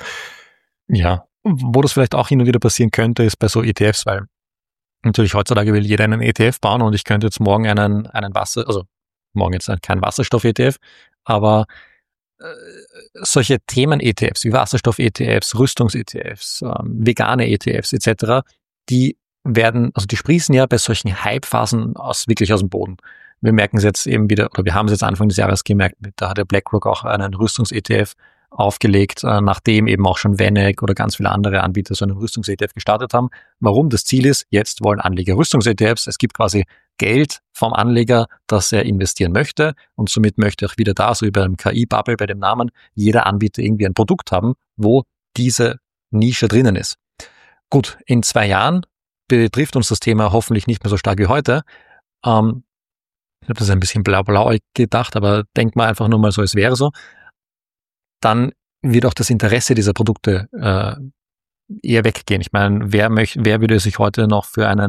Ja. Wo das vielleicht auch hin und wieder passieren könnte, ist bei so E T Fs, weil natürlich heutzutage will jeder einen E T F bauen und ich könnte jetzt morgen einen, einen Wasser, also morgen jetzt kein Wasserstoff-E T F, aber äh, solche Themen-E T Fs wie Wasserstoff-E T Fs, Rüstungs-E T Fs, ähm, vegane E T Fs et cetera, die werden, also die sprießen ja bei solchen Hype-Phasen aus, wirklich aus dem Boden. Wir merken es jetzt eben wieder, oder wir haben es jetzt Anfang des Jahres gemerkt, da hat der BlackRock auch einen Rüstungs-E T F aufgelegt, äh, nachdem eben auch schon V N E C oder ganz viele andere Anbieter so einen Rüstungs-E T F gestartet haben. Warum? Das Ziel ist, jetzt wollen Anleger Rüstungs-E T Fs. Es gibt quasi Geld vom Anleger, das er investieren möchte und somit möchte auch wieder da, so wie beim K I-Bubble, bei dem Namen, jeder Anbieter irgendwie ein Produkt haben, wo diese Nische drinnen ist. Gut, in zwei Jahren betrifft uns das Thema hoffentlich nicht mehr so stark wie heute. Ähm, ich habe das ein bisschen blau-blau gedacht, aber denk mal einfach nur mal so, es wäre so. Dann wird auch das Interesse dieser Produkte äh, eher weggehen. Ich meine, wer möchte, wer würde sich heute noch für einen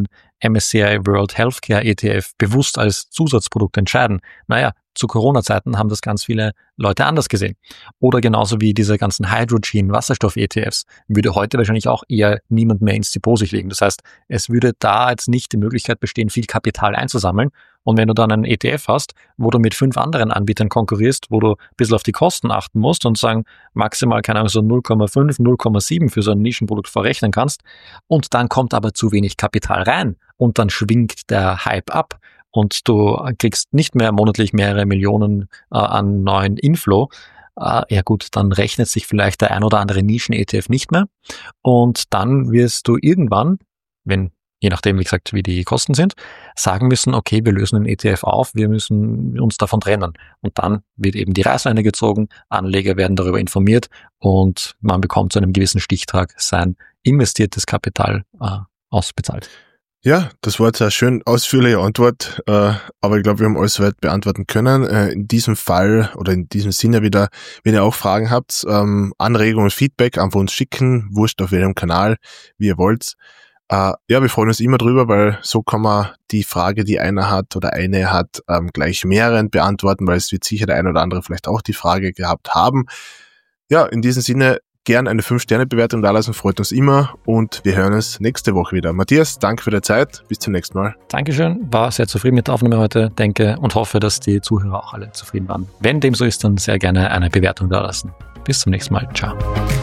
M S C I World Healthcare E T F bewusst als Zusatzprodukt entscheiden? Naja, zu Corona-Zeiten haben das ganz viele Leute anders gesehen. Oder genauso wie diese ganzen Hydrogen-Wasserstoff-E T Fs würde heute wahrscheinlich auch eher niemand mehr ins Depot sich legen. Das heißt, es würde da jetzt nicht die Möglichkeit bestehen, viel Kapital einzusammeln. Und wenn du dann einen E T F hast, wo du mit fünf anderen Anbietern konkurrierst, wo du ein bisschen auf die Kosten achten musst und sagen, maximal, keine Ahnung, so null Komma fünf, null Komma sieben für so ein Nischenprodukt verrechnen kannst, und dann kommt aber zu wenig Kapital rein und dann schwingt der Hype ab und du kriegst nicht mehr monatlich mehrere Millionen äh, an neuen Inflow, äh, ja gut, dann rechnet sich vielleicht der ein oder andere Nischen-E T F nicht mehr und dann wirst du irgendwann, wenn je nachdem, wie gesagt, wie die Kosten sind, sagen müssen, okay, wir lösen den E T F auf, wir müssen uns davon trennen. Und dann wird eben die Reißleine gezogen, Anleger werden darüber informiert und man bekommt zu einem gewissen Stichtag sein investiertes Kapital äh, ausbezahlt. Ja, das war jetzt eine schön ausführliche Antwort, äh, aber ich glaube, wir haben alles soweit beantworten können. Äh, in diesem Fall oder in diesem Sinne wieder, wenn ihr auch Fragen habt, ähm, Anregungen und Feedback einfach uns schicken, wurscht auf welchem Kanal, wie ihr wollt. Uh, ja, wir freuen uns immer drüber, weil so kann man die Frage, die einer hat oder eine hat, ähm, gleich mehreren beantworten, weil es wird sicher der ein oder andere vielleicht auch die Frage gehabt haben. Ja, in diesem Sinne gern eine fünf Sterne Bewertung dalassen, freut uns immer und wir hören uns nächste Woche wieder. Matthias, danke für die Zeit, bis zum nächsten Mal. Dankeschön, war sehr zufrieden mit der Aufnahme heute, denke und hoffe, dass die Zuhörer auch alle zufrieden waren. Wenn dem so ist, dann sehr gerne eine Bewertung dalassen. Bis zum nächsten Mal, ciao.